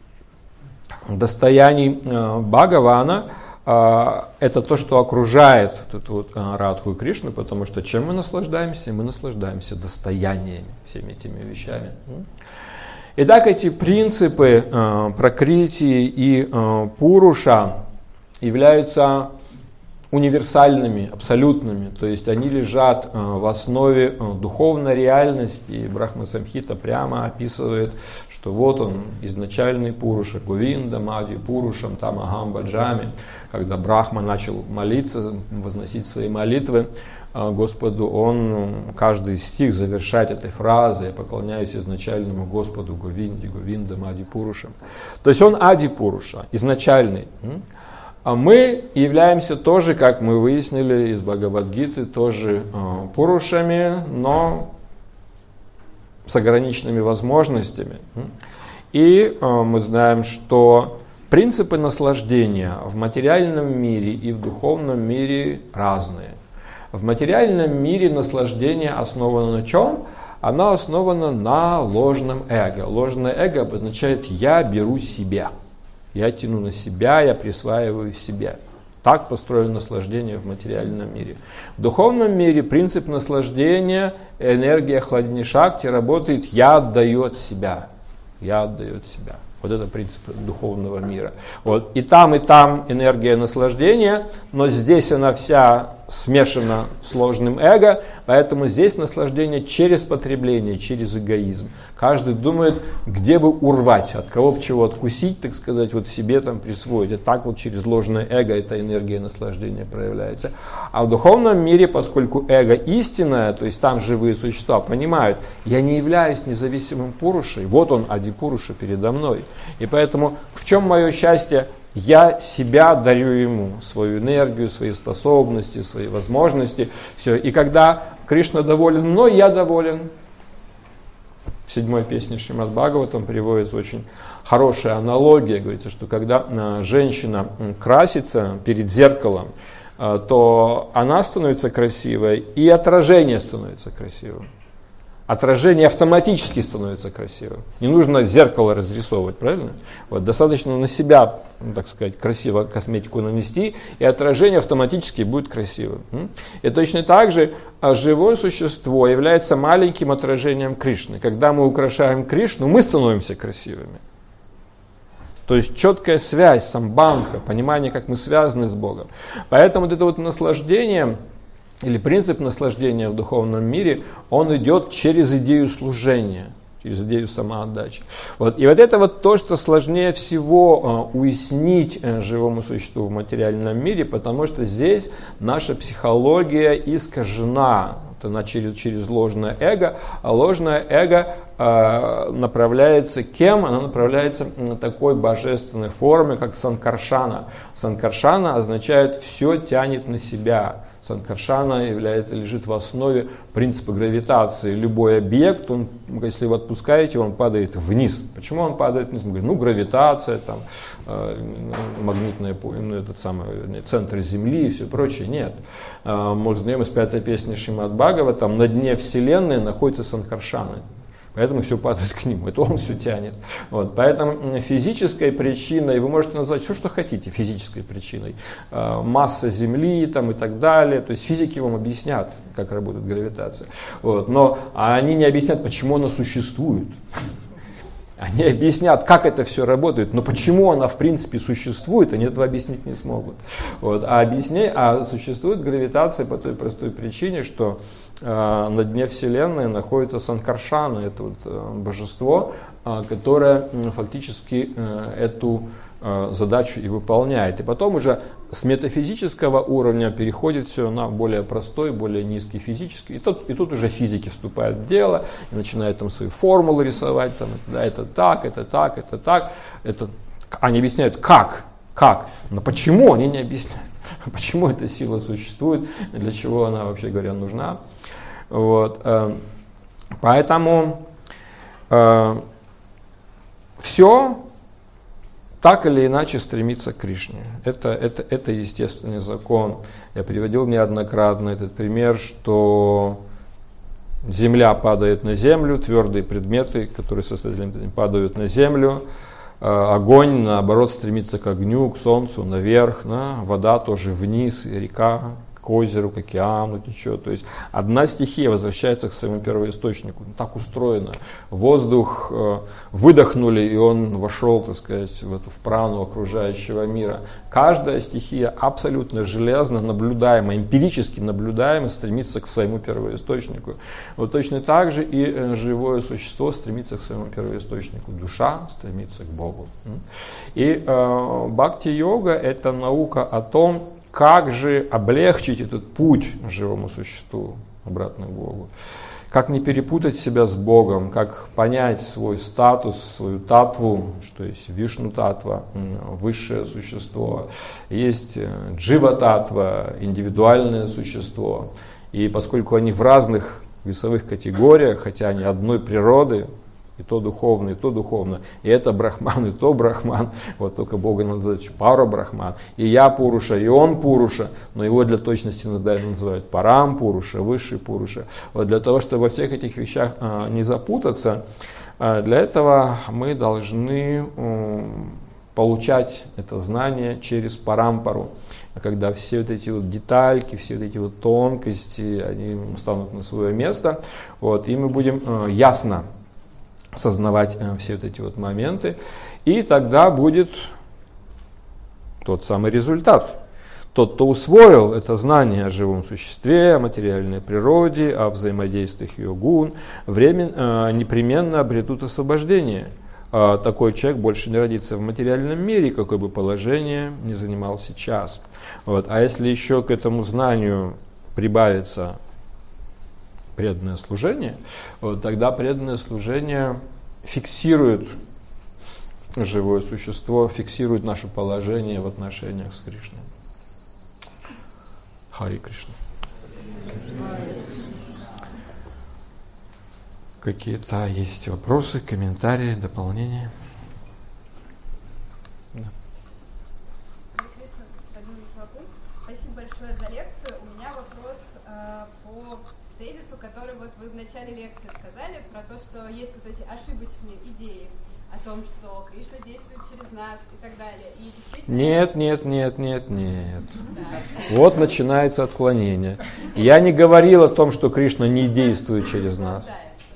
достояний Бхагавана, это то, что окружает вот эту вот Радху и Кришну, потому что чем мы наслаждаемся? Мы наслаждаемся достояниями, всеми этими вещами. Итак, эти принципы пракрити и пуруша являются универсальными, абсолютными, то есть они лежат в основе духовной реальности. И Брахма Самхита прямо описывает, что вот он, изначальный Пуруша, Говинда, Мади Пурушам, Тамахам Баджами. Когда Брахма начал молиться, возносить свои молитвы Господу, он каждый стих завершает этой фразой: «Я поклоняюсь изначальному Господу Говинде, Говинда, Мади Пурушам». То есть он Ади Пуруша, изначальный. А мы являемся тоже, как мы выяснили из Бхагавад-гиты, тоже Пурушами, но с ограниченными возможностями. И мы знаем, что принципы наслаждения в материальном мире и в духовном мире разные. В материальном мире наслаждение основано на чем? Оно основано на ложном эго. Ложное эго обозначает «я беру себя». Я тяну на себя, я присваиваю себе. Так построено наслаждение в материальном мире. В духовном мире принцип наслаждения, энергия Хладини Шакти работает «я отдаю от себя». Я отдаю от себя. Вот это принцип духовного мира. Вот. И там энергия наслаждения, но здесь она вся смешано с ложным эго, поэтому здесь наслаждение через потребление, через эгоизм. Каждый думает, где бы урвать, от кого бы чего откусить, так сказать, вот себе там присвоить. И так вот через ложное эго эта энергия наслаждения проявляется. А в духовном мире, поскольку эго истинное, то есть там живые существа понимают, я не являюсь независимым пурушей, вот он, Ади-пуруша передо мной. И поэтому в чем мое счастье? Я себя дарю ему, свою энергию, свои способности, свои возможности. Все. И когда Кришна доволен мной, я доволен. В 7-й песне Шримад Бхагаватам приводится очень хорошая аналогия. Говорится, что когда женщина красится перед зеркалом, то она становится красивой, и отражение становится красивым. Отражение автоматически становится красивым. Не нужно зеркало разрисовывать, правильно? Вот, достаточно на себя, так сказать, красиво косметику нанести, и отражение автоматически будет красивым. И точно так же живое существо является маленьким отражением Кришны. Когда мы украшаем Кришну, мы становимся красивыми. То есть четкая связь, самбандха, понимание, как мы связаны с Богом. Поэтому вот это вот наслаждение, или принцип наслаждения в духовном мире, он идет через идею служения, через идею самоотдачи. Вот. И вот это вот то, что сложнее всего уяснить живому существу в материальном мире, потому что здесь наша психология искажена. Она через ложное эго, а ложное эго направляется кем? Она направляется на такой божественной форме, как санкаршана. Санкаршана означает «все тянет на себя». Санкаршана лежит в основе принципа гравитации. Любой объект, он, если вы отпускаете, он падает вниз. Почему он падает вниз? Мы говорим, гравитация, там, магнитное этот самый центр Земли и все прочее. Нет. Мы знаем из 5-й песни Шримад Бхагаватам, на дне Вселенной находится Санкаршана. Поэтому все падает к нему, это он все тянет. Вот. Поэтому физической причиной, вы можете назвать все, что хотите физической причиной. Масса Земли там, и так далее. То есть физики вам объяснят, как работает гравитация. Вот. Но они не объяснят, почему она существует. Они объяснят, как это все работает, но почему она в принципе существует, они этого объяснить не смогут. Вот. А существует гравитация по той простой причине, что на дне Вселенной находится Санкаршана, это вот божество, которое фактически эту задачу и выполняет. И потом уже с метафизического уровня переходит все на более простой, более низкий физический. И тут уже физики вступают в дело и начинают там свои формулы рисовать. Там, это так, это так, это так. Они объясняют, как. Но почему, они не объясняют. Почему эта сила существует, для чего она, вообще говоря, нужна. Вот. Поэтому все так или иначе стремится к Кришне. Это естественный закон. Я приводил неоднократно этот пример, что земля падает на землю, твердые предметы, которые состоят, падают на землю. Огонь, наоборот, стремится к огню, к солнцу, наверх, вода тоже вниз, река к озеру, к океану течет. То есть одна стихия возвращается к своему первоисточнику. Так устроено. Воздух выдохнули, и он вошел, так сказать, в прану окружающего мира. Каждая стихия абсолютно железно наблюдаема, эмпирически наблюдаема, стремится к своему первоисточнику. Вот точно так же и живое существо стремится к своему первоисточнику. Душа стремится к Богу. И бхакти-йога – это наука о том, как же облегчить этот путь живому существу обратно к Богу. Как не перепутать себя с Богом, как понять свой статус, свою татву, что есть вишну-татва, высшее существо, есть джива-татва, индивидуальное существо. И поскольку они в разных весовых категориях, хотя они одной природы, и то духовно, и то духовно, и это брахман, и то брахман, вот только Бога называют пара брахман, и я пуруша, и он пуруша, но его для точности называют парам пуруша, высший пуруша. Вот для того, чтобы во всех этих вещах не запутаться, для этого мы должны получать это знание через парампару, когда все вот эти вот детальки, все вот эти вот тонкости, они станут на свое место, вот, и мы будем ясно осознавать все вот эти вот моменты, и тогда будет тот самый результат. Тот, кто усвоил это знание о живом существе, о материальной природе, о взаимодействиях ее гун, непременно обретут освобождение. Такой человек больше не родится в материальном мире, какое бы положение ни занимал сейчас. Вот. А если еще к этому знанию прибавится преданное служение, вот, тогда преданное служение фиксирует живое существо, фиксирует наше положение в отношениях с Кришной. Хари Кришна. Какие-то есть вопросы, комментарии, дополнения? Да. Спасибо большое за лекцию. У меня вопрос по тезису, который вот вы в начале лекции сказали, про то, что есть вот эти ошибочные идеи о том, что Кришна действует через нас и так далее. И действительно... Нет. Да. Вот начинается отклонение. Я не говорил о том, что Кришна не действует через нас.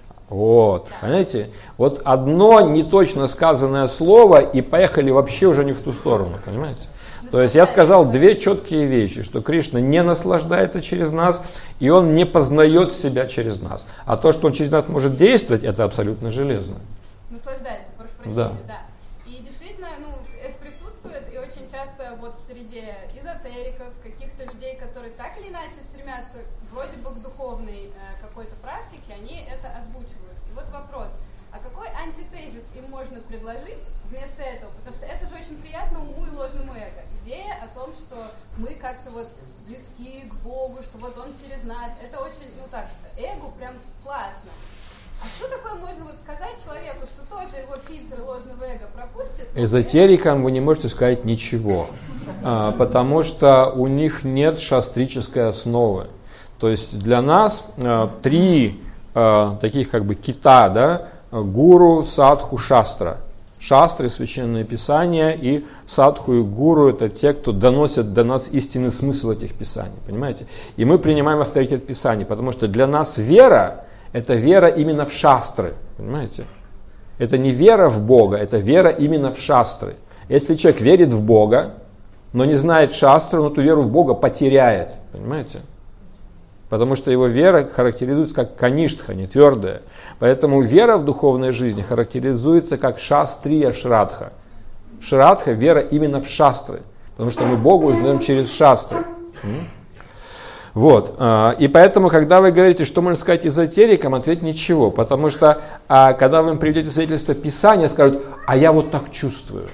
Вот, понимаете? Вот одно неточно сказанное слово, и поехали вообще уже не в ту сторону, понимаете? То есть я сказал две четкие вещи, что Кришна не наслаждается через нас, и Он не познает себя через нас. А то, что Он через нас может действовать, это абсолютно железно. Наслаждается, прошу прощения, да. И действительно, это присутствует, и очень часто вот в среде эзотериков, каких-то людей, которые так или иначе стремятся вроде бы к духовной какой-то практике, они это озвучивают. И вот вопрос, а какой антитезис им можно предложить вместо этого? Потому что это же очень приятно уму и ложному эго. Идея о том, что мы как-то вот близки к Богу, что вот Он через нас, это очень, эго прям классно. А что такое можно вот сказать человеку, что тоже его фильтр ложного эго пропустит? Эзотерикам вы не можете сказать ничего, потому что у них нет шастрической основы. То есть для нас три таких как бы кита, да, гуру, садху, шастра. Шастры, священное писание, и садху и гуру — это те, кто доносят до нас истинный смысл этих писаний, понимаете? И мы принимаем авторитет писаний, потому что для нас вера — это вера именно в шастры, понимаете? Это не вера в Бога, это вера именно в шастры. Если человек верит в Бога, но не знает шастры, он эту веру в Бога потеряет, понимаете? Потому что его вера характеризуется как каништха, не твердая. Поэтому вера в духовной жизни характеризуется как шастрия шрадха. Шрадха — вера именно в шастры, потому что мы Бога узнаем через шастры. Вот. И поэтому, когда вы говорите, что можно сказать эзотерикам, ответ ничего. Потому что, когда вы им приведете свидетельство Писания, скажут, а я вот так чувствую.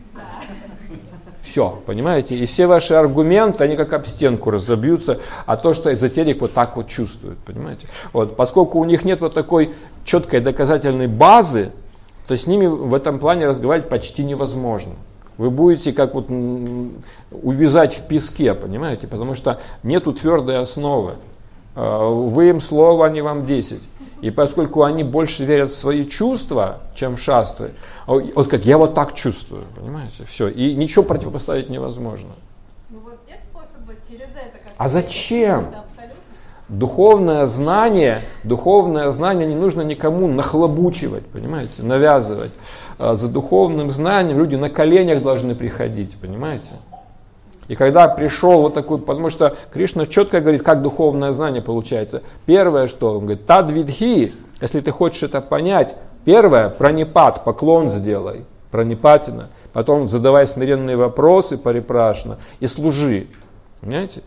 Все, понимаете? И все ваши аргументы, они как об стенку разобьются, а то, что эзотерик вот так вот чувствует, понимаете? Вот, поскольку у них нет вот такой четкой доказательной базы, то с ними в этом плане разговаривать почти невозможно. Вы будете как вот увязать в песке, понимаете? Потому что нету твердой основы. Вы им слово, они вам 10. И поскольку они больше верят в свои чувства, чем в шастры, вот как я вот так чувствую, понимаете? Все. И ничего противопоставить невозможно. Ну вот нет способа через это как-то. А зачем? Духовное знание не нужно никому нахлобучивать, понимаете, навязывать. За духовным знанием люди на коленях должны приходить, понимаете? И когда пришел вот такой, потому что Кришна четко говорит, как духовное знание получается. Первое, что он говорит, тадвидхи, если ты хочешь это понять, первое, пранипат, поклон сделай, пранипатина, потом задавай смиренные вопросы, парипрашна, и служи, понимаете?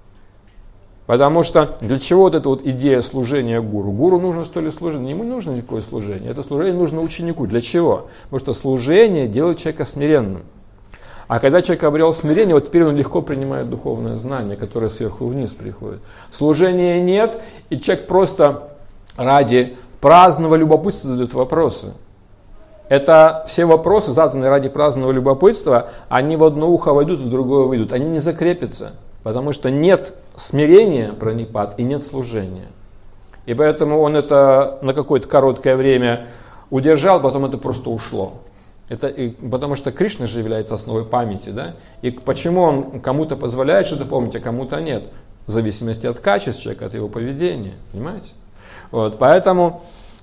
Потому что для чего вот эта вот идея служения гуру? Гуру нужно что ли служение? Ему не нужно никакое служение. Это служение нужно ученику. Для чего? Потому что служение делает человека смиренным. А когда человек обрел смирение, вот теперь он легко принимает духовное знание, которое сверху вниз приходит. Служения нет, и человек просто ради праздного любопытства задает вопросы. Это все вопросы, заданные ради праздного любопытства, они в одно ухо войдут, в другое выйдут. Они не закрепятся. Потому что нет смирения, пранипат, и нет служения. И поэтому он это на какое-то короткое время удержал, потом это просто ушло. Потому что Кришна же является основой памяти. Да? И почему он кому-то позволяет что-то помнить, а кому-то нет? В зависимости от качества человека, от его поведения. Понимаете? Вот, поэтому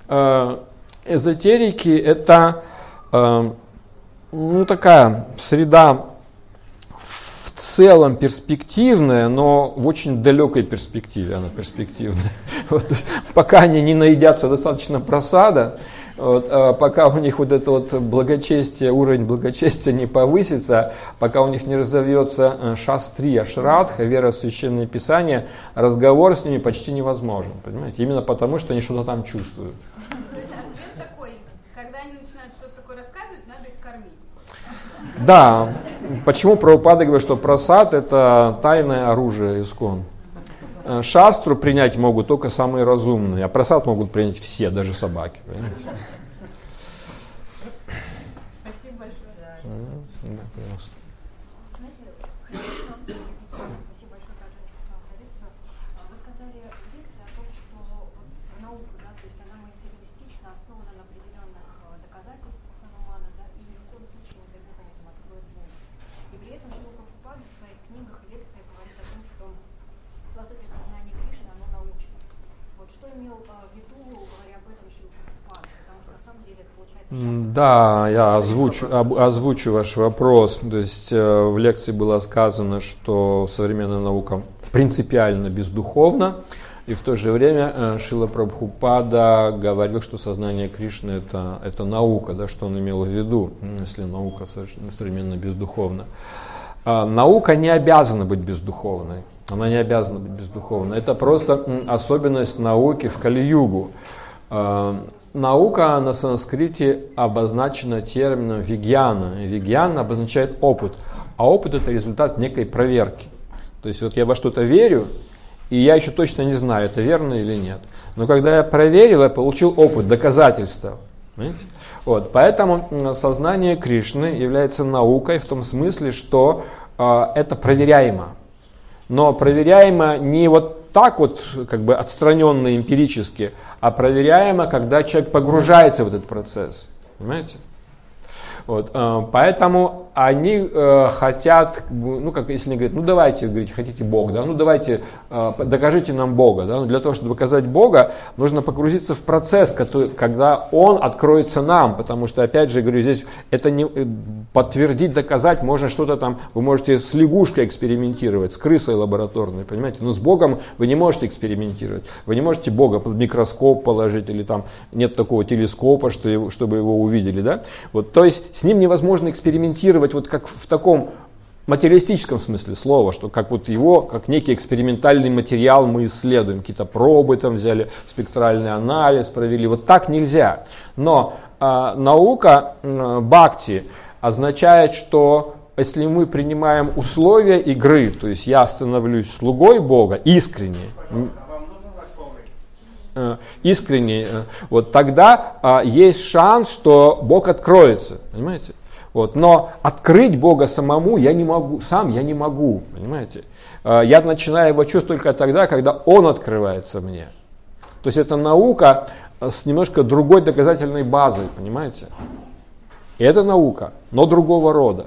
эзотерики это такая среда целом перспективная, но в очень далекой перспективе она перспективная. Вот, пока они не наедятся достаточно просада, пока у них вот это вот благочестие, уровень благочестия не повысится, пока у них не разовьется шастрия, шрадха, вера в Священное Писание, разговор с ними почти невозможен, понимаете? Именно потому, что они что-то там чувствуют. То есть ответ такой, когда они начинают что-то такое рассказывать, надо их кормить. Да, почему Прабхупада говорит, что прасад — это тайное оружие искон. Шастру принять могут только самые разумные, а прасад могут принять все, даже собаки. Понимаете? Спасибо большое. Да, пожалуйста. Спасибо большое также за лекцию. Вы сказали в лекции о том, что наука, да, то есть она материалистично основана на определенных доказательствах Ханумана, да, и ни в коем случае не дает понятным откроет Бога. И при этом Шрила Прабхупада в своих книгах и лекциях говорит о том, что философия сознания Кришны, оно научно. Вот что имел в виду, говоря об этом, Шрила Прабхупада? Потому что на самом деле это получается... Да, я озвучу ваш вопрос. То есть в лекции было сказано, что современная наука принципиально бездуховна, и в то же время Шрила Прабхупада говорил, что сознание Кришны это наука, да, что он имел в виду, если наука современно бездуховна. Наука не обязана быть бездуховной. Она не обязана быть бездуховной. Это просто особенность науки в Кали-югу. Наука на санскрите обозначена термином вигьяна. Вигьяна обозначает опыт. А опыт — это результат некой проверки. То есть вот я во что-то верю, и я еще точно не знаю, это верно или нет. Но когда я проверил, я получил опыт, доказательства. Понимаете? Вот, поэтому сознание Кришны является наукой в том смысле, что это проверяемо. Но проверяемо не вот так вот, как бы отстраненно эмпирически, а проверяемо, когда человек погружается в этот процесс. Понимаете? Вот, поэтому они хотят, ну как если они говорят, ну давайте, говорите, хотите Бог, да, ну давайте докажите нам Бога, да, но для того, чтобы доказать Бога, нужно погрузиться в процесс, когда Он откроется нам, потому что, опять же, говорю, здесь это не подтвердить, доказать, можно что-то там, вы можете с лягушкой экспериментировать, с крысой лабораторной, понимаете, но с Богом вы не можете экспериментировать, вы не можете Бога под микроскоп положить, или там нет такого телескопа, чтобы его увидели, да, вот, то есть с ним невозможно экспериментировать вот как в таком материалистическом смысле слова, что как вот его, как некий экспериментальный материал мы исследуем, какие-то пробы там взяли, спектральный анализ провели, вот так нельзя. Но наука бхакти означает, что если мы принимаем условия игры, то есть я становлюсь слугой Бога искренне, вот тогда есть шанс, что Бог откроется, понимаете? Вот, но открыть Бога самому я не могу, понимаете? Я начинаю его чувствовать только тогда, когда Он открывается мне. То есть это наука с немножко другой доказательной базой, понимаете? И это наука, но другого рода.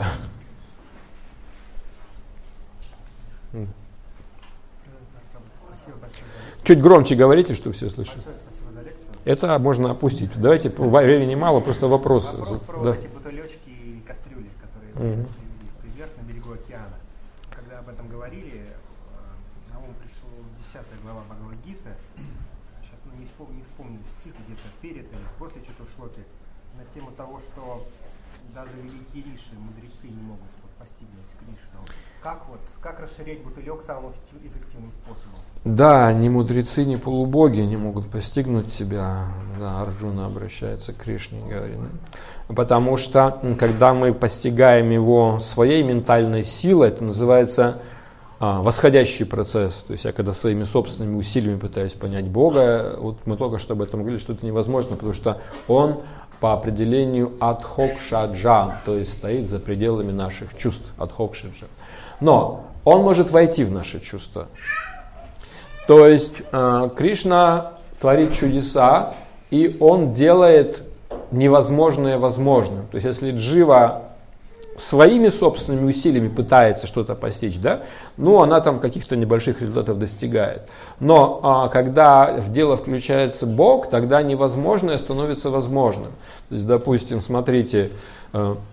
Чуть громче говорите, чтобы все слышали. Спасибо за лекцию. Это можно опустить. Давайте, времени мало, просто вопросы. Вопрос про да. эти бутылечки и кастрюли, которые вверх на берегу океана. Когда об этом говорили, на ум пришел 10 глава Бхагавад-гиты. Сейчас не вспомню стих, где-то перед или после что-то шлоки, на тему того, что даже великие риши, мудрецы не могут постигнуть Кришну. Как расширять бутылек самым эффективным способом? Да, ни мудрецы, ни полубоги не могут постигнуть себя. Да, Арджуна обращается к Кришне и говорит. Потому что, когда мы постигаем его своей ментальной силой, это называется восходящий процесс. То есть я когда своими собственными усилиями пытаюсь понять Бога, вот мы только что об этом говорили, что это невозможно, потому что он по определению адхокшаджа, то есть стоит за пределами наших чувств, адхокшаджа. Но он может войти в наши чувства. То есть Кришна творит чудеса, и он делает невозможное возможным. То есть если джива своими собственными усилиями пытается что-то постичь, да, ну она там каких-то небольших результатов достигает. Но когда в дело включается Бог, тогда невозможное становится возможным. То есть, допустим, смотрите,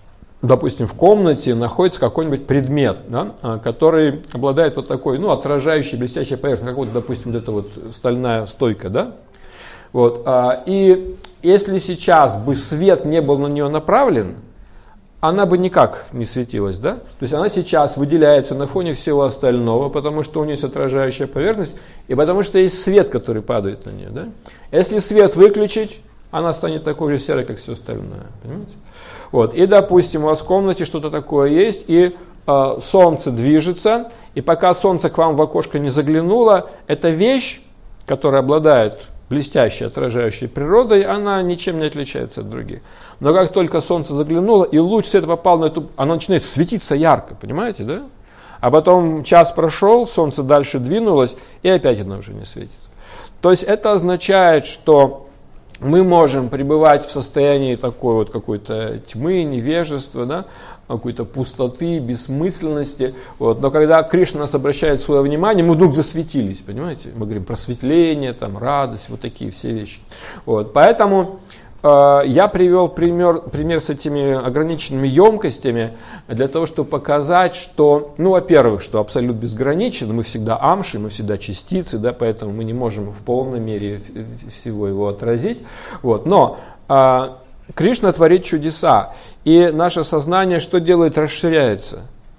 допустим, в комнате находится какой-нибудь предмет, да, который обладает вот такой, отражающей, блестящей поверхностью, как вот, допустим, вот эта вот стальная стойка, да. Вот, и если сейчас бы свет не был на нее направлен, она бы никак не светилась, да? То есть она сейчас выделяется на фоне всего остального, потому что у нее есть отражающая поверхность, и потому что есть свет, который падает на нее, да? Если свет выключить, она станет такой же серой, как все остальное, понимаете? Вот, и, допустим, у вас в комнате что-то такое есть, и солнце движется, и пока солнце к вам в окошко не заглянуло, эта вещь, которая обладает блестящей, отражающей природой, она ничем не отличается от других. Но как только солнце заглянуло, и луч света попал на эту, она начинает светиться ярко, понимаете, да? А потом час прошел, солнце дальше двинулось, и опять она уже не светится. То есть это означает, что мы можем пребывать в состоянии такой вот какой-то тьмы, невежества, да? Какой-то пустоты, бессмысленности. Вот. Но когда Кришна нас обращает свое внимание, мы вдруг засветились, понимаете? Мы говорим просветление, там, радость, вот такие все вещи. Вот. Поэтому я привел пример с этими ограниченными емкостями для того, чтобы показать, что, во-первых, что абсолют безграничен, мы всегда амши, мы всегда частицы, да, поэтому мы не можем в полной мере всего его отразить. Вот. Но Кришна творит чудеса, и наше сознание что делает? Расширяется.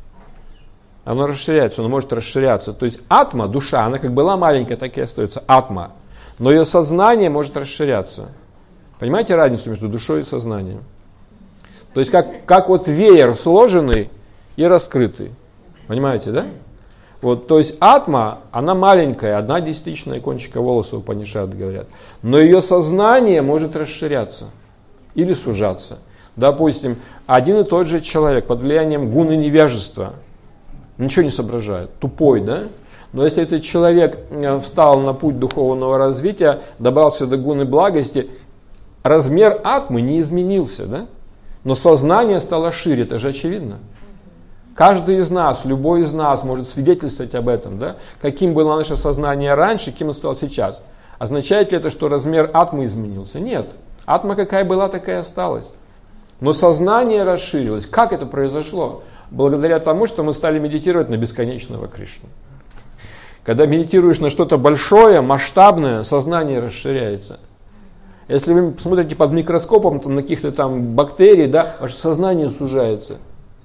Оно расширяется, оно может расширяться. То есть атма, душа, она как была маленькая, так и остается атма. Но ее сознание может расширяться. Понимаете разницу между душой и сознанием? То есть как вот веер сложенный и раскрытый. Понимаете, да? Вот, то есть атма, она маленькая, 1/10 кончика волоса, Упанишады говорят. Но ее сознание может расширяться или сужаться. Допустим, один и тот же человек под влиянием гуны невежества ничего не соображает, тупой, да? Но если этот человек встал на путь духовного развития, добрался до гуны благости, размер атмы не изменился, да? Но сознание стало шире, это же очевидно. Каждый из нас, любой из нас может свидетельствовать об этом, да? Каким было наше сознание раньше, каким оно стало сейчас. Означает ли это, что размер атмы изменился? Нет. Атма какая была, такая и осталась. Но сознание расширилось. Как это произошло? Благодаря тому, что мы стали медитировать на бесконечного Кришну. Когда медитируешь на что-то большое, масштабное, сознание расширяется. Если вы смотрите под микроскопом на каких-то там бактерий, да, ваше сознание сужается.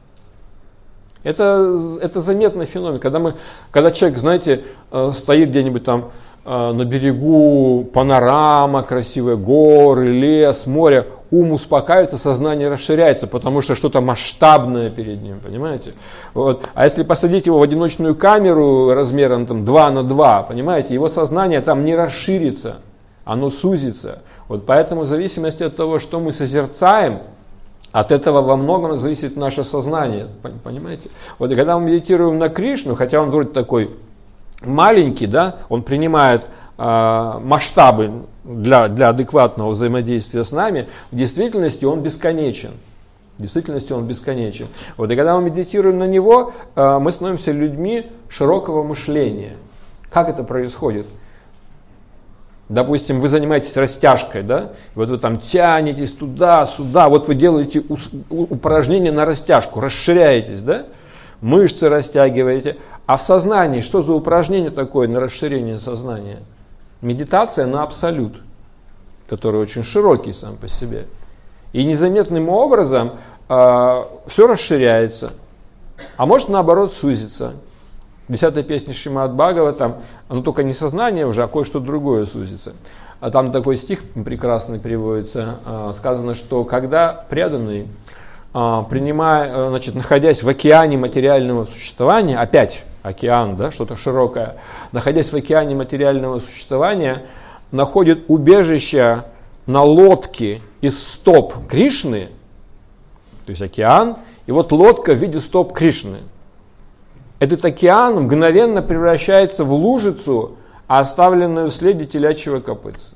Это заметный феномен. Когда человек, знаете, стоит где-нибудь там на берегу, панорама, красивые горы, лес, море, ум успокаивается, сознание расширяется, потому что что-то масштабное перед ним, понимаете? Вот. А если посадить его в одиночную камеру размером там, 2 на 2, понимаете, его сознание там не расширится, оно сузится. Вот поэтому в зависимости от того, что мы созерцаем, от этого во многом зависит наше сознание, понимаете? Вот и когда мы медитируем на Кришну, хотя он вроде такой маленький, да, он принимает масштабы для адекватного взаимодействия с нами, в действительности он бесконечен. В действительности он бесконечен. Вот, и когда мы медитируем на него, мы становимся людьми широкого мышления. Как это происходит? Допустим, вы занимаетесь растяжкой, да? Вот вы там тянетесь туда-сюда, вот вы делаете упражнения на растяжку, расширяетесь, да? Мышцы растягиваете. А в сознании, что за упражнение такое на расширение сознания? Медитация на абсолют, который очень широкий сам по себе. И незаметным образом все расширяется, а может наоборот сузиться. В 10-й песне Шримад Бхагаватам, оно только не сознание уже, а кое-что другое сузится. А там такой стих прекрасный приводится, сказано, что когда преданный, находясь в океане материального существования, опять океан, да, что-то широкое, находясь в океане материального существования, находит убежище на лодке из стоп Кришны, то есть океан, и вот лодка в виде стоп Кришны. Этот океан мгновенно превращается в лужицу, оставленную в следе телячьего копытца.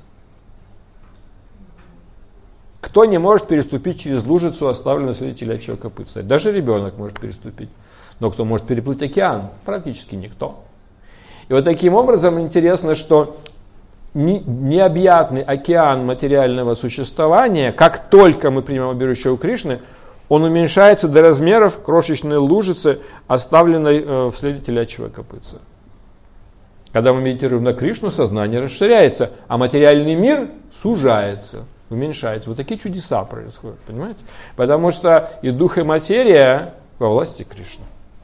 Кто не может переступить через лужицу, оставленную в следе телячьего копытца? Даже ребенок может переступить. Но кто может переплыть океан? Практически никто. И вот таким образом интересно, что необъятный океан материального существования, как только мы примем убежище у Кришны, он уменьшается до размеров крошечной лужицы, оставленной в следе телячьего копытца. Когда мы медитируем на Кришну, сознание расширяется, а материальный мир сужается, уменьшается. Вот такие чудеса происходят, понимаете? Потому что и дух, и материя во власти Кришны.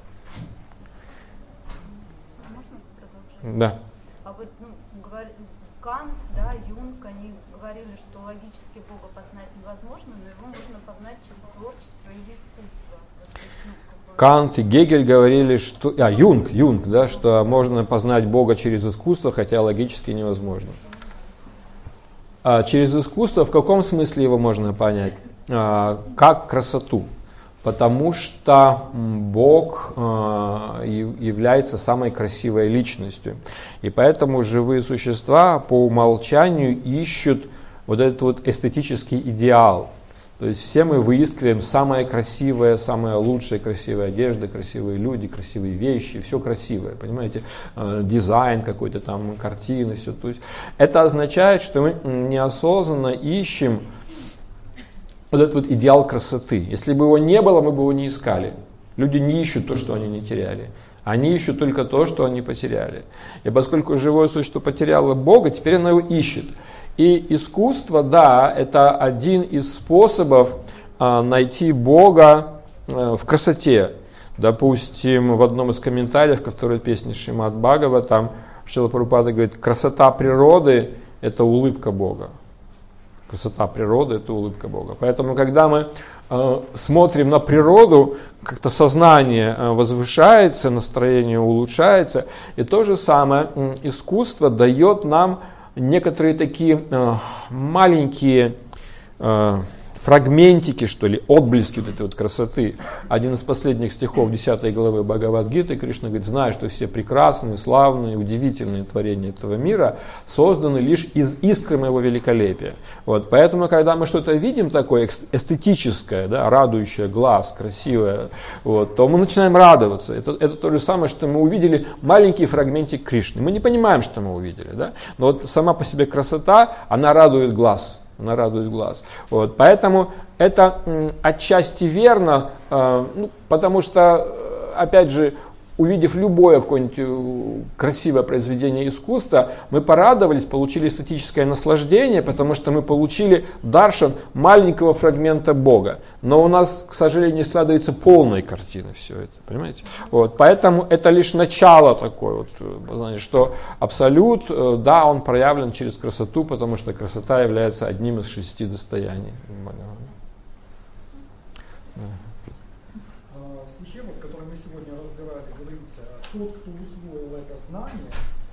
Да. А вот Кант, да, Юнг, они говорили, что логически Бога познать невозможно, но его можно познать через творчество или искусство. Кант и Гегель говорили, что... Юнг, да, что можно познать Бога через искусство, хотя логически невозможно. А через искусство в каком смысле его можно понять? Как красоту. Потому что Бог является самой красивой личностью. И поэтому живые существа по умолчанию ищут вот этот вот эстетический идеал. То есть все мы выискиваем самое красивое, самое лучшее, красивая одежда, красивые люди, красивые вещи, все красивое, понимаете, дизайн какой-то там, картины, все. То есть это означает, что мы неосознанно ищем вот этот вот идеал красоты. Если бы его не было, мы бы его не искали. Люди не ищут то, что они не теряли. Они ищут только то, что они потеряли. И поскольку живое существо потеряло Бога, теперь оно его ищет. И искусство, да, это один из способов найти Бога в красоте. Допустим, в одном из комментариев ко второй песне Шримад Бхагаватам Шрила Прабхупада говорит: красота природы – это улыбка Бога. Красота природы – это улыбка Бога. Поэтому, когда мы смотрим на природу, как-то сознание возвышается, настроение улучшается. И то же самое искусство дает нам некоторые такие маленькие фрагментики, что ли, отблески вот этой вот красоты. Один из последних стихов 10 главы Бхагавад-гиты, Кришна говорит: знай, что все прекрасные, славные, удивительные творения этого мира созданы лишь из искры моего великолепия. Вот, поэтому, когда мы что-то видим такое эстетическое, да, радующее глаз, красивое, вот, то мы начинаем радоваться. Это то же самое, что мы увидели маленький фрагментик Кришны. Мы не понимаем, что мы увидели, да? Но вот сама по себе красота, она радует глаз. Она радует глаз. Вот, поэтому это отчасти верно, потому что, опять же, увидев любое какое-нибудь красивое произведение искусства, мы порадовались, получили эстетическое наслаждение, потому что мы получили даршан маленького фрагмента Бога. Но у нас, к сожалению, не складывается полной картины все это, понимаете? Вот, поэтому это лишь начало такое, вот, что абсолют, да, он проявлен через красоту, потому что красота является одним из 6 достояний. Тот, кто усвоил это знание,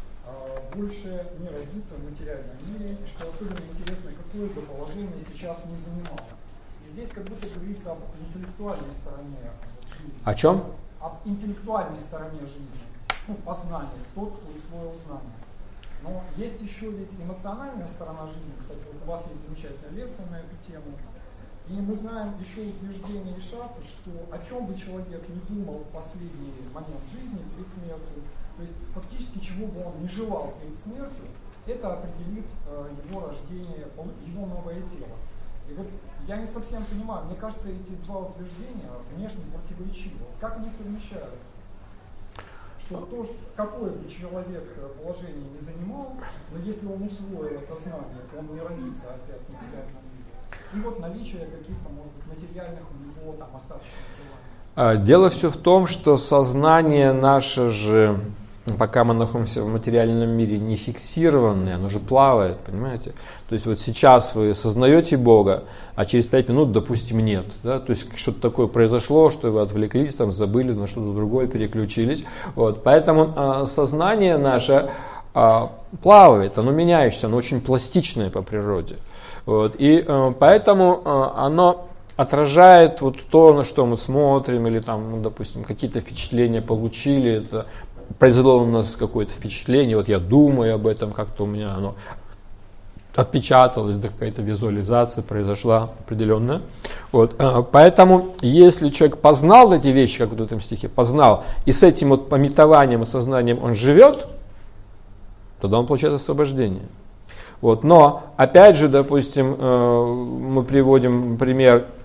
больше не родится в материальном мире, и что особенно интересно, какое бы положение сейчас не занимало. И здесь как будто говорится об интеллектуальной стороне жизни. О чем? Об интеллектуальной стороне жизни, познание, тот, кто усвоил знание. Но есть еще ведь эмоциональная сторона жизни. Кстати, вот у вас есть замечательная лекция на эту тему. И мы знаем еще утверждение из шастры, что о чем бы человек не думал в последний момент жизни, перед смертью, то есть фактически чего бы он не желал перед смертью, это определит его рождение, его новое тело. И вот я не совсем понимаю, мне кажется, эти два утверждения внешне противоречивы. Как они совмещаются? Что то, какое бы человек положение не занимал, но если он усвоил это знание, то он не родится опять в материальном мире. И вот наличие каких-то, может быть, материальных у него там остаточных желаний. Дело все в том, что сознание наше же, пока мы находимся в материальном мире, не фиксированное, оно же плавает, понимаете? То есть вот сейчас вы сознаете Бога, а через 5 минут, допустим, нет. Да? То есть что-то такое произошло, что вы отвлеклись, там, забыли, на что-то другое переключились. Вот. Поэтому сознание наше плавает, оно меняющееся, оно очень пластичное по природе. Вот, и поэтому оно отражает вот то, на что мы смотрим, или там, допустим, какие-то впечатления получили, это произвело у нас какое-то впечатление, вот я думаю об этом, как-то у меня оно отпечаталось, да, какая-то визуализация произошла определенная. Вот, поэтому, если человек познал эти вещи, как вот в этом стихе, познал, и с этим вот памятованием и сознанием он живет, тогда он получает освобождение. Вот, но, опять же, допустим, мы приводим пример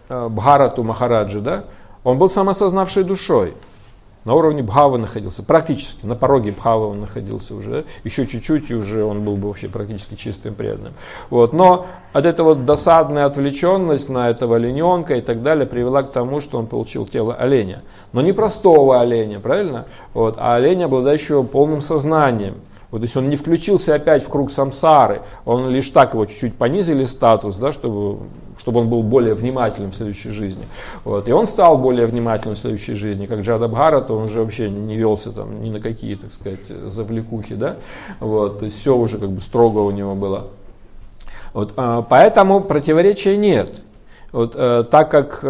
Бхарату Махараджи, да, он был самосознавшей душой. На уровне Бхавы находился, практически, на пороге Бхавы он находился уже, да? Еще чуть-чуть, и уже он был бы вообще практически чистым преданным. Вот. Но от этой вот досадная отвлеченность на этого олененка и так далее привела к тому, что он получил тело оленя. Но не простого оленя, правильно? Вот, а оленя, обладающего полным сознанием. Вот, то есть он не включился опять в круг самсары, он лишь так его чуть-чуть понизили статус, да, чтобы он был более внимательным в следующей жизни. Вот. И он стал более внимательным в следующей жизни, как Джадабхарата, он уже вообще не велся там, ни на какие, так сказать, завлекухи, да? Вот. То есть все уже как бы строго у него было. Вот. Поэтому противоречия нет. Вот, так как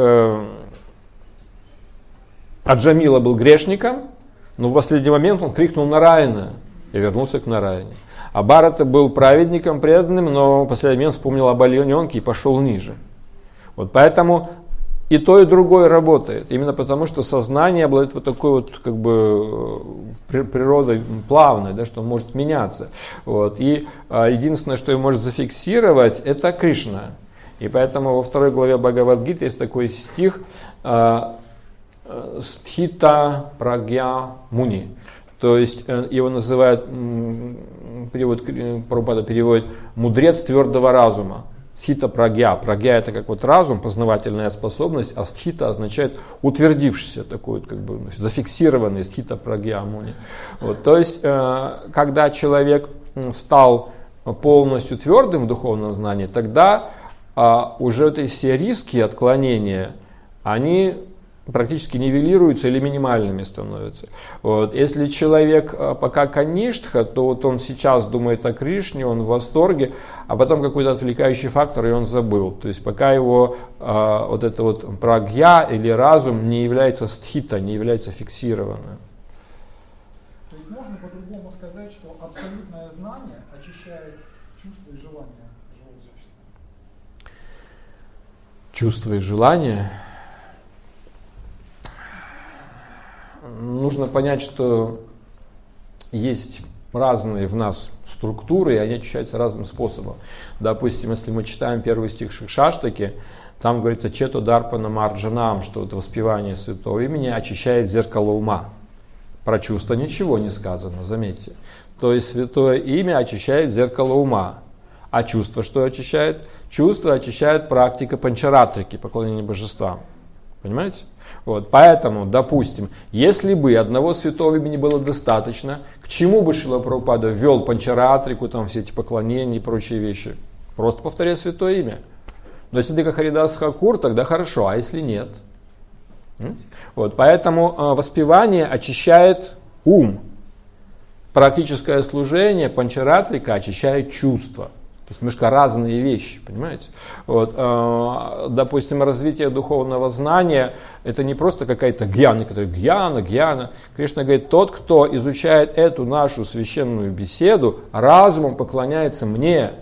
Аджамила был грешником, но в последний момент он крикнул Нараяна и вернулся к Нараяне. А Бхарата был праведником, преданным, но в последний момент вспомнил об олененке и пошел ниже. Вот поэтому и то, и другое работает. Именно потому, что сознание обладает вот такой вот как бы природой плавной, да, что он может меняться. Вот. И единственное, что его может зафиксировать, это Кришна. И поэтому во 2 главе Бхагавад-гиты есть такой стих «Стхита прагья муни». То есть его называют, Прабхупада переводит, мудрец твердого разума. Стхита прагья. Прагья это как вот разум, познавательная способность, а стхита означает утвердившийся, такой вот как бы зафиксированный, стхита прагья муни. Вот, то есть, когда человек стал полностью твердым в духовном знании, тогда уже эти все риски, отклонения, они практически нивелируются или минимальными становятся. Вот. Если человек пока каништха, то вот он сейчас думает о Кришне, он в восторге, а потом какой-то отвлекающий фактор, и он забыл. То есть пока его вот это вот прагья или разум не является стхита, не является фиксированным. То есть можно по-другому сказать, что абсолютное знание очищает чувства и желания живого существа? Чувства и желания? Нужно понять, что есть разные в нас структуры, и они очищаются разным способом. Допустим, если мы читаем первый стих Шикшаштаки, там говорится «Чето дарпана марджанам», что это воспевание святого имени очищает зеркало ума. Про чувства ничего не сказано, заметьте. То есть святое имя очищает зеркало ума. А чувство что очищает? Чувство очищает практика панчаратрики, поклонения божествам. Понимаете? Вот, поэтому, допустим, если бы одного святого имени было достаточно, к чему бы Шрила Прабхупада ввел панчаратрику, там все эти поклонения и прочие вещи? Просто повторяй святое имя. Но если ты как Харидас Тхакур, тогда хорошо, а если нет? Вот, поэтому воспевание очищает ум. Практическое служение, панчаратрика очищает чувства. То есть немножко разные вещи, понимаете? Вот, допустим, развитие духовного знания – это не просто какая-то гьяна, которая гьяна. Кришна говорит, тот, кто изучает эту нашу священную беседу, разумом поклоняется мне.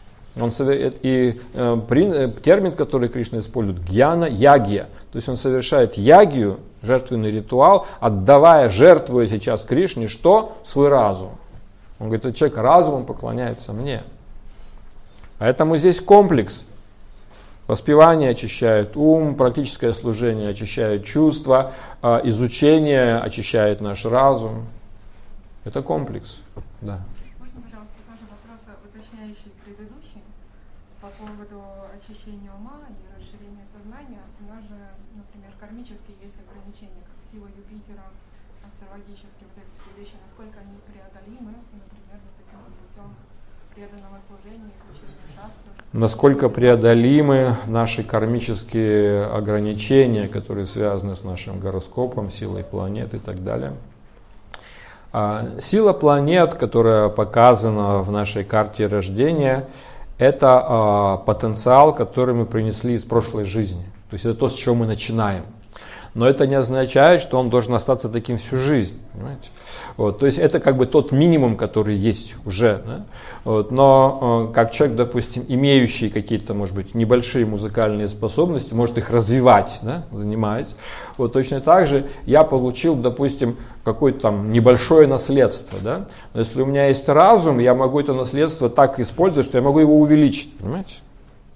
Термин, который Кришна использует, гьяна, ягья. То есть он совершает ягью, жертвенный ритуал, отдавая, жертвуя сейчас Кришне, что? Свой разум. Он говорит, этот человек разумом поклоняется мне. Поэтому здесь комплекс. Воспевание очищает ум, практическое служение очищает чувства, изучение очищает наш разум. Это комплекс. Да. Можно, пожалуйста, тоже вопрос, уточняющий предыдущий, по поводу очищения ума и расширения сознания. У нас же, например, кармически есть ограничения, как сила Юпитера, астрологически, вот эти все вещи, насколько они преодолимы, например, вот таким путем преданного служения, изучения шастры. Насколько преодолимы наши кармические ограничения, которые связаны с нашим гороскопом, силой планет и так далее. Сила планет, которая показана в нашей карте рождения, это потенциал, который мы принесли из прошлой жизни. То есть это то, с чего мы начинаем. Но это не означает, что он должен остаться таким всю жизнь. Понимаете? Вот, то есть это как бы тот минимум, который есть уже. Да? Вот, но как человек, допустим, имеющий какие-то, может быть, небольшие музыкальные способности, может их развивать, да, занимаясь. Вот, точно так же я получил, допустим, какое-то там небольшое наследство. Да? Но если у меня есть разум, я могу это наследство так использовать, что я могу его увеличить. Понимаете?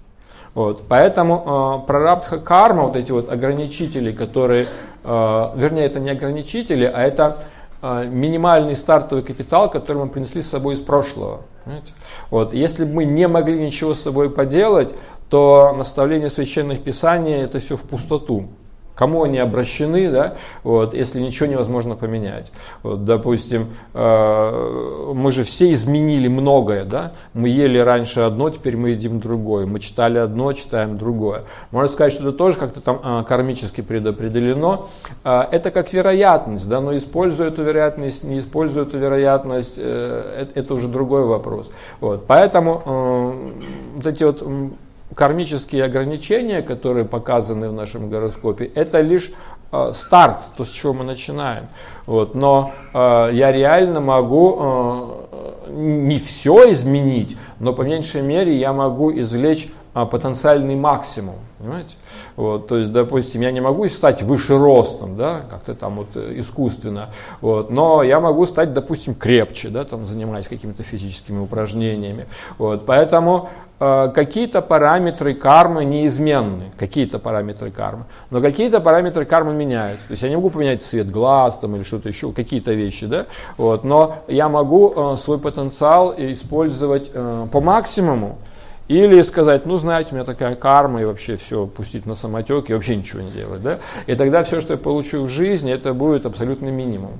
Вот. Поэтому прарабдха карма, вот эти вот ограничители, которые, вернее, это не ограничители, а это минимальный стартовый капитал, который мы принесли с собой из прошлого. Вот. Если бы мы не могли ничего с собой поделать, то наставления священных писаний это все в пустоту. Кому они обращены, да, вот, если ничего невозможно поменять. Вот, допустим, мы же все изменили многое. Да? Мы ели раньше одно, теперь мы едим другое. Мы читали одно, читаем другое. Можно сказать, что это тоже как-то там кармически предопределено. Это как вероятность, да, но используя эту вероятность, не используя эту вероятность, это уже другой вопрос. Вот, поэтому вот эти вот кармические ограничения, которые показаны в нашем гороскопе, это лишь старт, то, с чего мы начинаем. Вот. Но я реально могу не все изменить, но по меньшей мере я могу извлечь потенциальный максимум. Понимаете? Вот, то есть, допустим, я не могу стать выше ростом, да, как-то там вот искусственно, вот, но я могу стать, допустим, крепче, да, там, занимаясь какими-то физическими упражнениями. Вот, поэтому какие-то параметры кармы неизменны, какие-то параметры кармы, но какие-то параметры кармы меняются. То есть я не могу поменять цвет глаз там, или что-то еще, какие-то вещи, да, вот, но я могу свой потенциал использовать по максимуму. Или сказать, ну, знаете, у меня такая карма, и вообще все пустить на самотек, и вообще ничего не делать. Да? И тогда все, что я получу в жизни, это будет абсолютный минимум.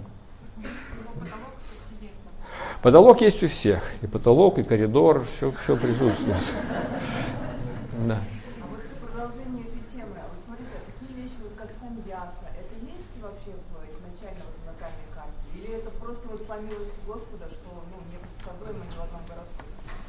Потолок есть у всех. И потолок, и коридор, все присутствует. Да. А вот в продолжение этой темы, вот смотрите, такие вещи, вот как саньяса, это есть вообще изначально в натальной карте? Или это просто вот по милости Господа, что непредсказуемо ни в одном гороскопе?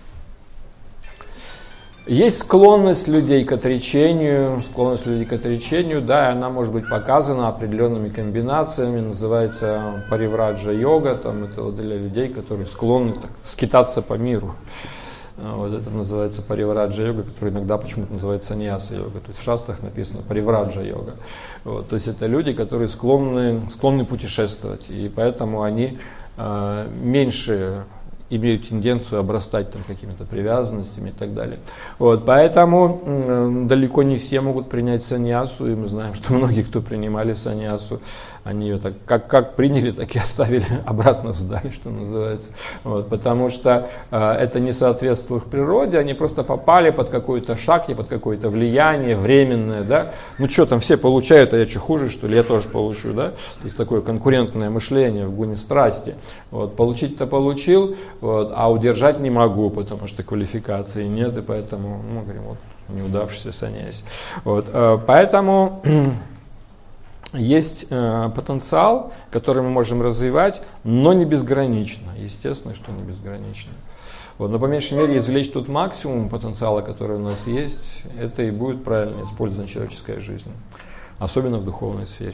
Есть склонность людей к отречению, да, и она может быть показана определенными комбинациями, называется паривраджа-йога, там это вот для людей, которые склонны так, скитаться по миру. Вот это называется паривраджа-йога, которая иногда почему-то называется саньяса-йога. То есть в шастрах написано паривраджа-йога. Вот, то есть это люди, которые склонны путешествовать, и поэтому они меньше имеют тенденцию обрастать там какими-то привязанностями и так далее. Вот, поэтому далеко не все могут принять саньясу, и мы знаем, что многие, кто принимали саньясу, они ее так, как приняли, так и оставили, обратно сдали, что называется. Вот, потому что это не соответствовало их природе, они просто попали под какой-то шакти, под какое-то влияние временное. Да? Ну что там все получают, а я что хуже, что ли, я тоже получу. Да? То есть такое конкурентное мышление в гуне страсти. Вот, получить-то получил, вот, а удержать не могу, потому что квалификации нет, и поэтому, ну, говорим, вот, неудавшийся саньяси. Вот, поэтому есть потенциал, который мы можем развивать, но не безгранично. Естественно, что не безгранично. Вот, но по меньшей мере извлечь тот максимум потенциала, который у нас есть, это и будет правильно использована человеческая жизнь. Особенно в духовной сфере.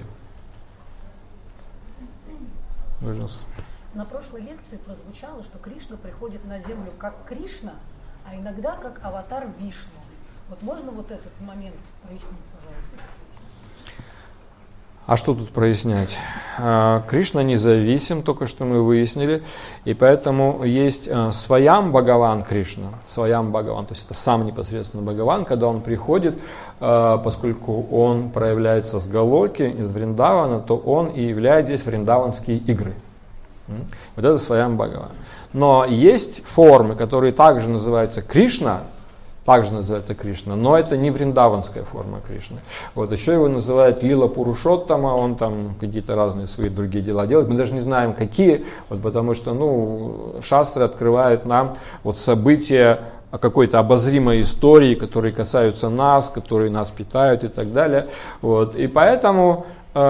Пожалуйста. На прошлой лекции прозвучало, что Кришна приходит на землю как Кришна, а иногда как аватар Вишну. Вот можно вот этот момент прояснить, пожалуйста? А что тут прояснять? Кришна независим, только что мы выяснили, и поэтому есть Сваям Бхагаван Кришна, Сваям Бхагаван, то есть это сам непосредственно Бхагаван, когда он приходит, поскольку он проявляется с Галоки, из Вриндавана, то он и являет здесь вриндаванские игры. Вот это Сваям Бхагаван. Но есть формы, которые также называются Кришна, но это не вриндаванская форма Кришны. Вот, еще его называют Лила Пурушоттама, он там какие-то разные свои другие дела делает. Мы даже не знаем, какие, вот, потому что шастры открывают нам вот, события какой-то обозримой истории, которые касаются нас, которые нас питают и так далее. Вот, и поэтому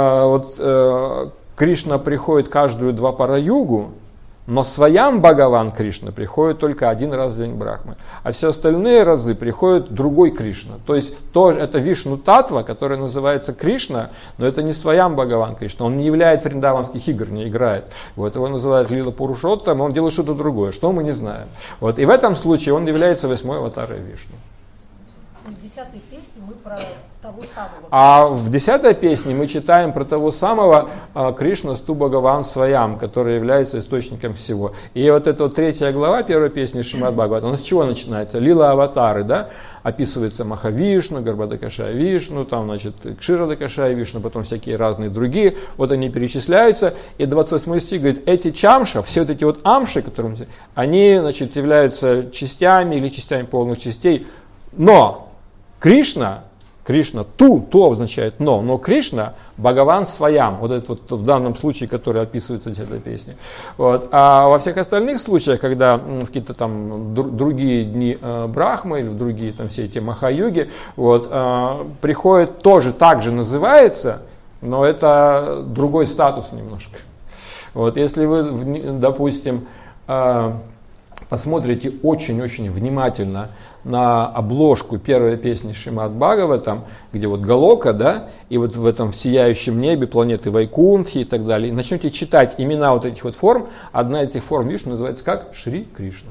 Кришна приходит каждую двапара-югу, но Сваям Бхагаван Кришна приходит только один раз в день Брахмы. А все остальные разы приходит другой Кришна. То есть тоже это Вишну Татва, которая называется Кришна, но это не Сваям Бхагаван Кришна. Он не являет вриндаванских игр, не играет. Вот, его называют Лила Пурушоттам, он делает что-то другое, что мы не знаем. Вот, и в этом случае он является 8-й аватарой Вишну. В 10-й песне мы про того самого. А в 10-й песне мы читаем про того самого Кришна Сту Бхагаван Сваям, который является источником всего. И вот эта вот 3 глава 1 песни Шримад Бхагаватам, она с чего начинается? Лила аватары, да? Описывается Махавишну, Гарбхадакашая Вишну, там, значит, Кширадакашая Вишну, потом всякие разные другие. Вот они перечисляются. И 28 стих говорит, эти чамша, все вот эти вот амши, которые они, значит, являются частями или частями полных частей. Но Кришна, ту означает но Кришна, Бхагаван Сваям, вот это вот в данном случае, который описывается в этой песне. Вот. А во всех остальных случаях, когда в какие-то там другие дни Брахмы или в другие там все эти Маха-юги, вот, приходит тоже так же называется, но это другой статус немножко. Вот. Если вы, допустим, посмотрите очень-очень внимательно на обложку первой песни Шримад Бхагаватам, где вот Галока, да, и вот в этом сияющем небе планеты Вайкунтхи и так далее, и начнете читать имена вот этих вот форм, одна из этих форм Вишну называется как Шри Кришна.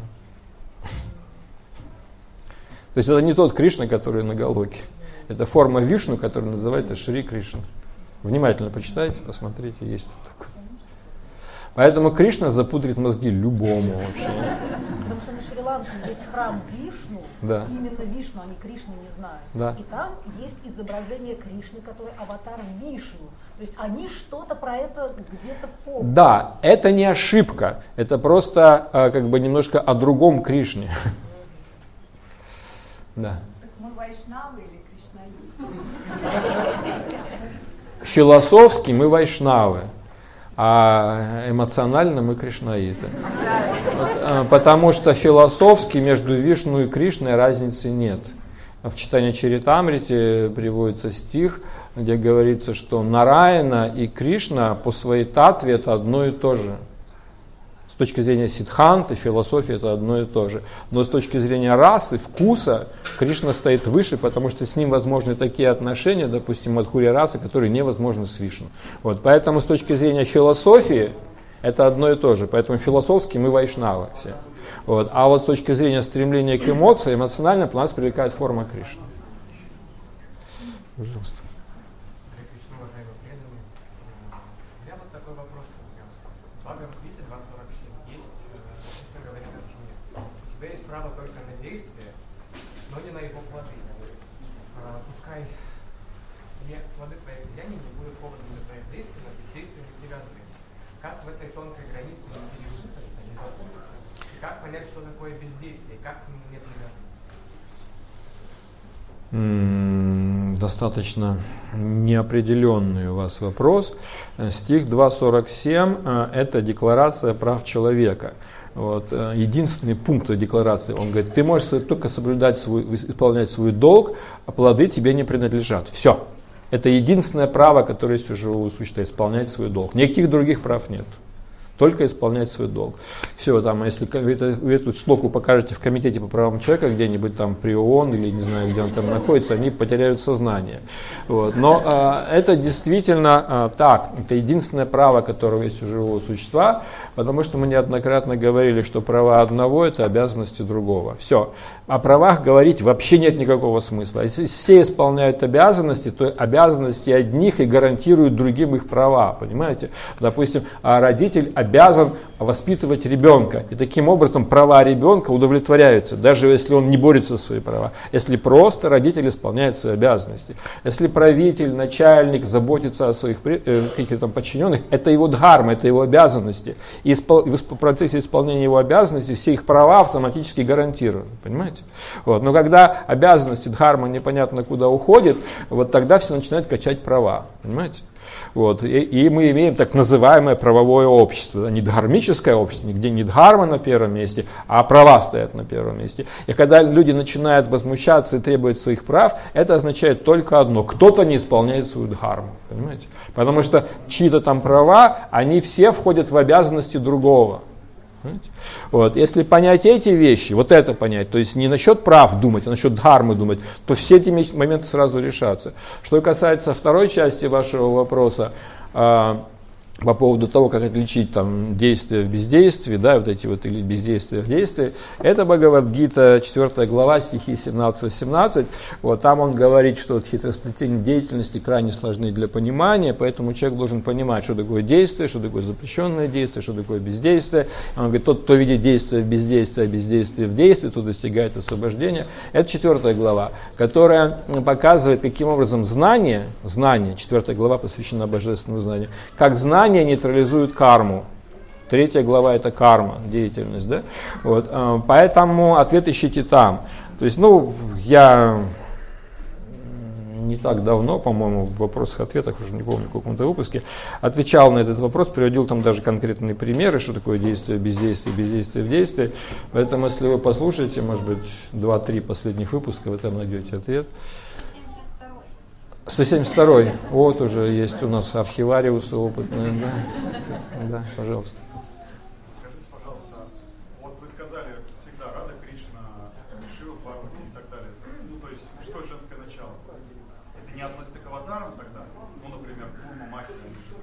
То есть это не тот Кришна, который на Галоке, это форма Вишну, которая называется Шри Кришна. Внимательно почитайте, посмотрите, есть такое. Поэтому Кришна запудрит мозги любому вообще. Потому что на Шри-Ланке есть храм Вишну, да. Именно Вишну, они Кришну не знают. Да. И там есть изображение Кришны, который аватар Вишну. То есть они что-то про это где-то помнят. Да, это не ошибка, это просто как бы немножко о другом Кришне. Да. Мы вайшнавы или кришнаиты? Философски мы вайшнавы, а эмоционально мы кришнаиты. Вот, потому что философски между Вишну и Кришной разницы нет. В читании Чаритамрити приводится стих, где говорится, что Нараяна и Кришна по своей татве это одно и то же. С точки зрения сиддханты, философии это одно и то же. Но с точки зрения расы, вкуса, Кришна стоит выше, потому что с ним возможны такие отношения, допустим, Мадхурья расы, которые невозможны с Вишну. Вот, поэтому с точки зрения философии это одно и то же. Поэтому философски мы вайшнавы все. Вот. А вот с точки зрения стремления к эмоциям, эмоционально нас привлекает форма Кришны. Пожалуйста. Достаточно неопределенный у вас вопрос. Стих 2.47 – это декларация прав человека. Вот. Единственный пункт декларации, он говорит, ты можешь только исполнять свой долг, а плоды тебе не принадлежат. Все. Это единственное право, которое есть у живого существа – исполнять свой долг. Никаких других прав нет. Только исполнять свой долг. Все, там, если вы эту шлоку покажете в комитете по правам человека где-нибудь там при ООН или не знаю, где он там находится, они потеряют сознание. Вот. Но это действительно так. Это единственное право, которое есть у живого существа, потому что мы неоднократно говорили, что права одного – это обязанности другого. Все. О правах говорить вообще нет никакого смысла. Если все исполняют обязанности, то обязанности одних и гарантируют другим их права. Понимаете? Допустим, родитель обязан воспитывать ребенка. И таким образом права ребенка удовлетворяются, даже если он не борется за свои права. Если просто родитель исполняет свои обязанности. Если правитель, начальник заботится о своих каких-то подчиненных, это его дхарма, это его обязанности. И в процессе исполнения его обязанностей все их права автоматически гарантированы. Понимаете? Вот. Но когда обязанности дхарма непонятно куда уходят, вот тогда все начинают качать права. Понимаете? Вот. И мы имеем так называемое правовое общество. Не дхармическое общество, нигде не дхарма на первом месте, а права стоят на первом месте. И когда люди начинают возмущаться и требовать своих прав, это означает только одно. Кто-то не исполняет свою дхарму. Понимаете? Потому что чьи-то там права, они все входят в обязанности другого. Вот. Если понять эти вещи, вот это понять, то есть не насчет прав думать, а насчет дхармы думать, то все эти моменты сразу решатся. Что касается второй части вашего вопроса, по поводу того, как отличить там действие в бездействии, да, вот эти вот или бездействие в действии, это Бхагавад-гита, 4 глава, стихи 17-18. Вот там он говорит, что вот хитросплетения деятельности крайне сложны для понимания, поэтому человек должен понимать, что такое действие, что такое запрещенное действие, что такое бездействие. Он говорит, тот, кто видит действие в бездействии, а бездействие в действии, тот достигает освобождения. Это 4 глава, которая показывает, каким образом знание, 4 глава посвящена божественному знанию, как знание нейтрализует карму. 3 глава это карма, деятельность, да? Вот, поэтому ответ ищите там. То есть, я не так давно, по-моему, в вопросах-ответах, уже не помню, в каком-то выпуске, отвечал на этот вопрос, приводил там даже конкретные примеры, что такое действие, бездействие в действии. Поэтому, если вы послушаете, может быть, 2-3 последних выпуска, вы там найдете ответ. 172-й. Вот уже есть у нас архивариусы опытные. Да, пожалуйста. Скажите, пожалуйста, вот вы сказали всегда Рада Кришна, Шива, Парвати и так далее. То есть мужское и женское начало. Это не относится к аватарам тогда? Например, к Курма Масе,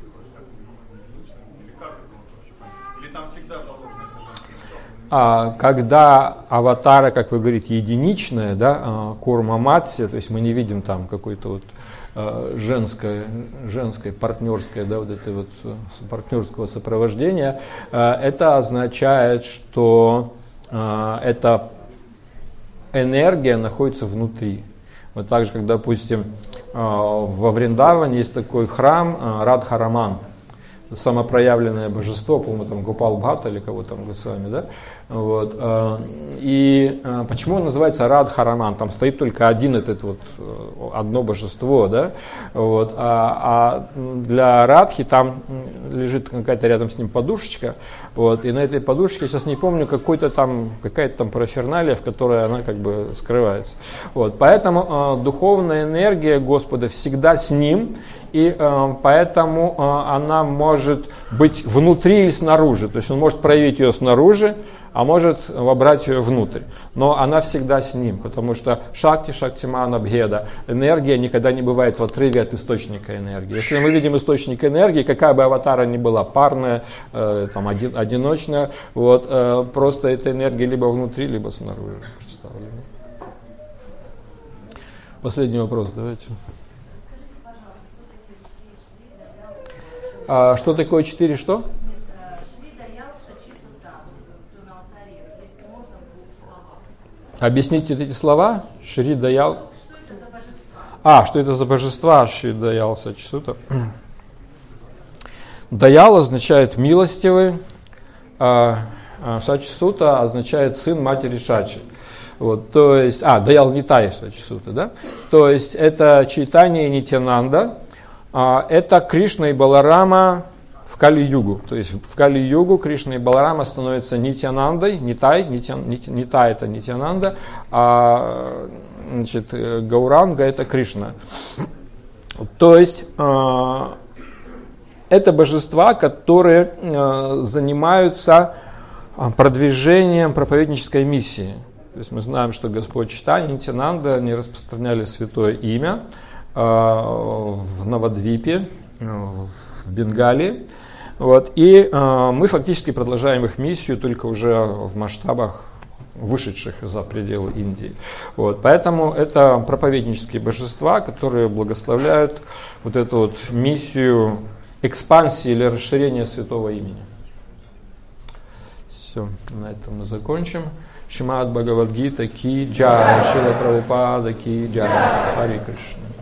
или как это вообще? Или там всегда заложено это женское начало? Когда аватара, как вы говорите, единичная, да, Курма Матси, то есть мы не видим там какой-то вот женское, партнерское, да, вот это вот партнерского сопровождения, это означает, что эта энергия находится внутри. Вот так же, как, допустим, во Вриндаване есть такой храм Радхараман, самопроявленное божество, по-моему, там Гопал Бхатта или кого там с вами, да? Вот. И почему он называется Радхараман? Там стоит только одно божество, да? Вот. А для Радхи там лежит какая-то рядом с ним подушечка, вот. И на этой подушечке, я сейчас не помню, какая-то там параферналия, в которой она как бы скрывается. Вот. Поэтому духовная энергия Господа всегда с ним, и поэтому она может быть внутри или снаружи. То есть он может проявить ее снаружи, а может вобрать ее внутрь. Но она всегда с ним, потому что шактимана бхеда, энергия никогда не бывает в отрыве от источника энергии. Если мы видим источник энергии, какая бы аватара ни была, парная, одиночная, вот, просто эта энергия либо внутри, либо снаружи представлена. Последний вопрос, давайте. Что такое 4 что? Объясните эти слова. Шри Даял. Что это за божества? Шри Даял Сачисута. Даял означает милостивый. Сачисута означает сын матери Шачи. Вот, то есть, Даял Нитай Сачисута, да? То есть это Чайтанья и Нитьянанда. Это Кришна и Баларама в Кали-югу. То есть в Кали-югу Кришна и Баларама становятся Нитьянандой, Нитай это Нитьянанда, а Гауранга это Кришна. То есть это божества, которые занимаются продвижением проповеднической миссии. То есть мы знаем, что Господь Чайтанья и Нитьянанда не распространяли святое имя в Навадвипе, в Бенгалии. Вот. И мы фактически продолжаем их миссию, только уже в масштабах, вышедших за пределы Индии. Вот. Поэтому это проповеднические божества, которые благословляют вот эту вот миссию экспансии или расширения святого имени. Все, на этом мы закончим. Шримад Бхагавад Гита ки джай, Шрила Прабхупада ки джай, Харе Кришна.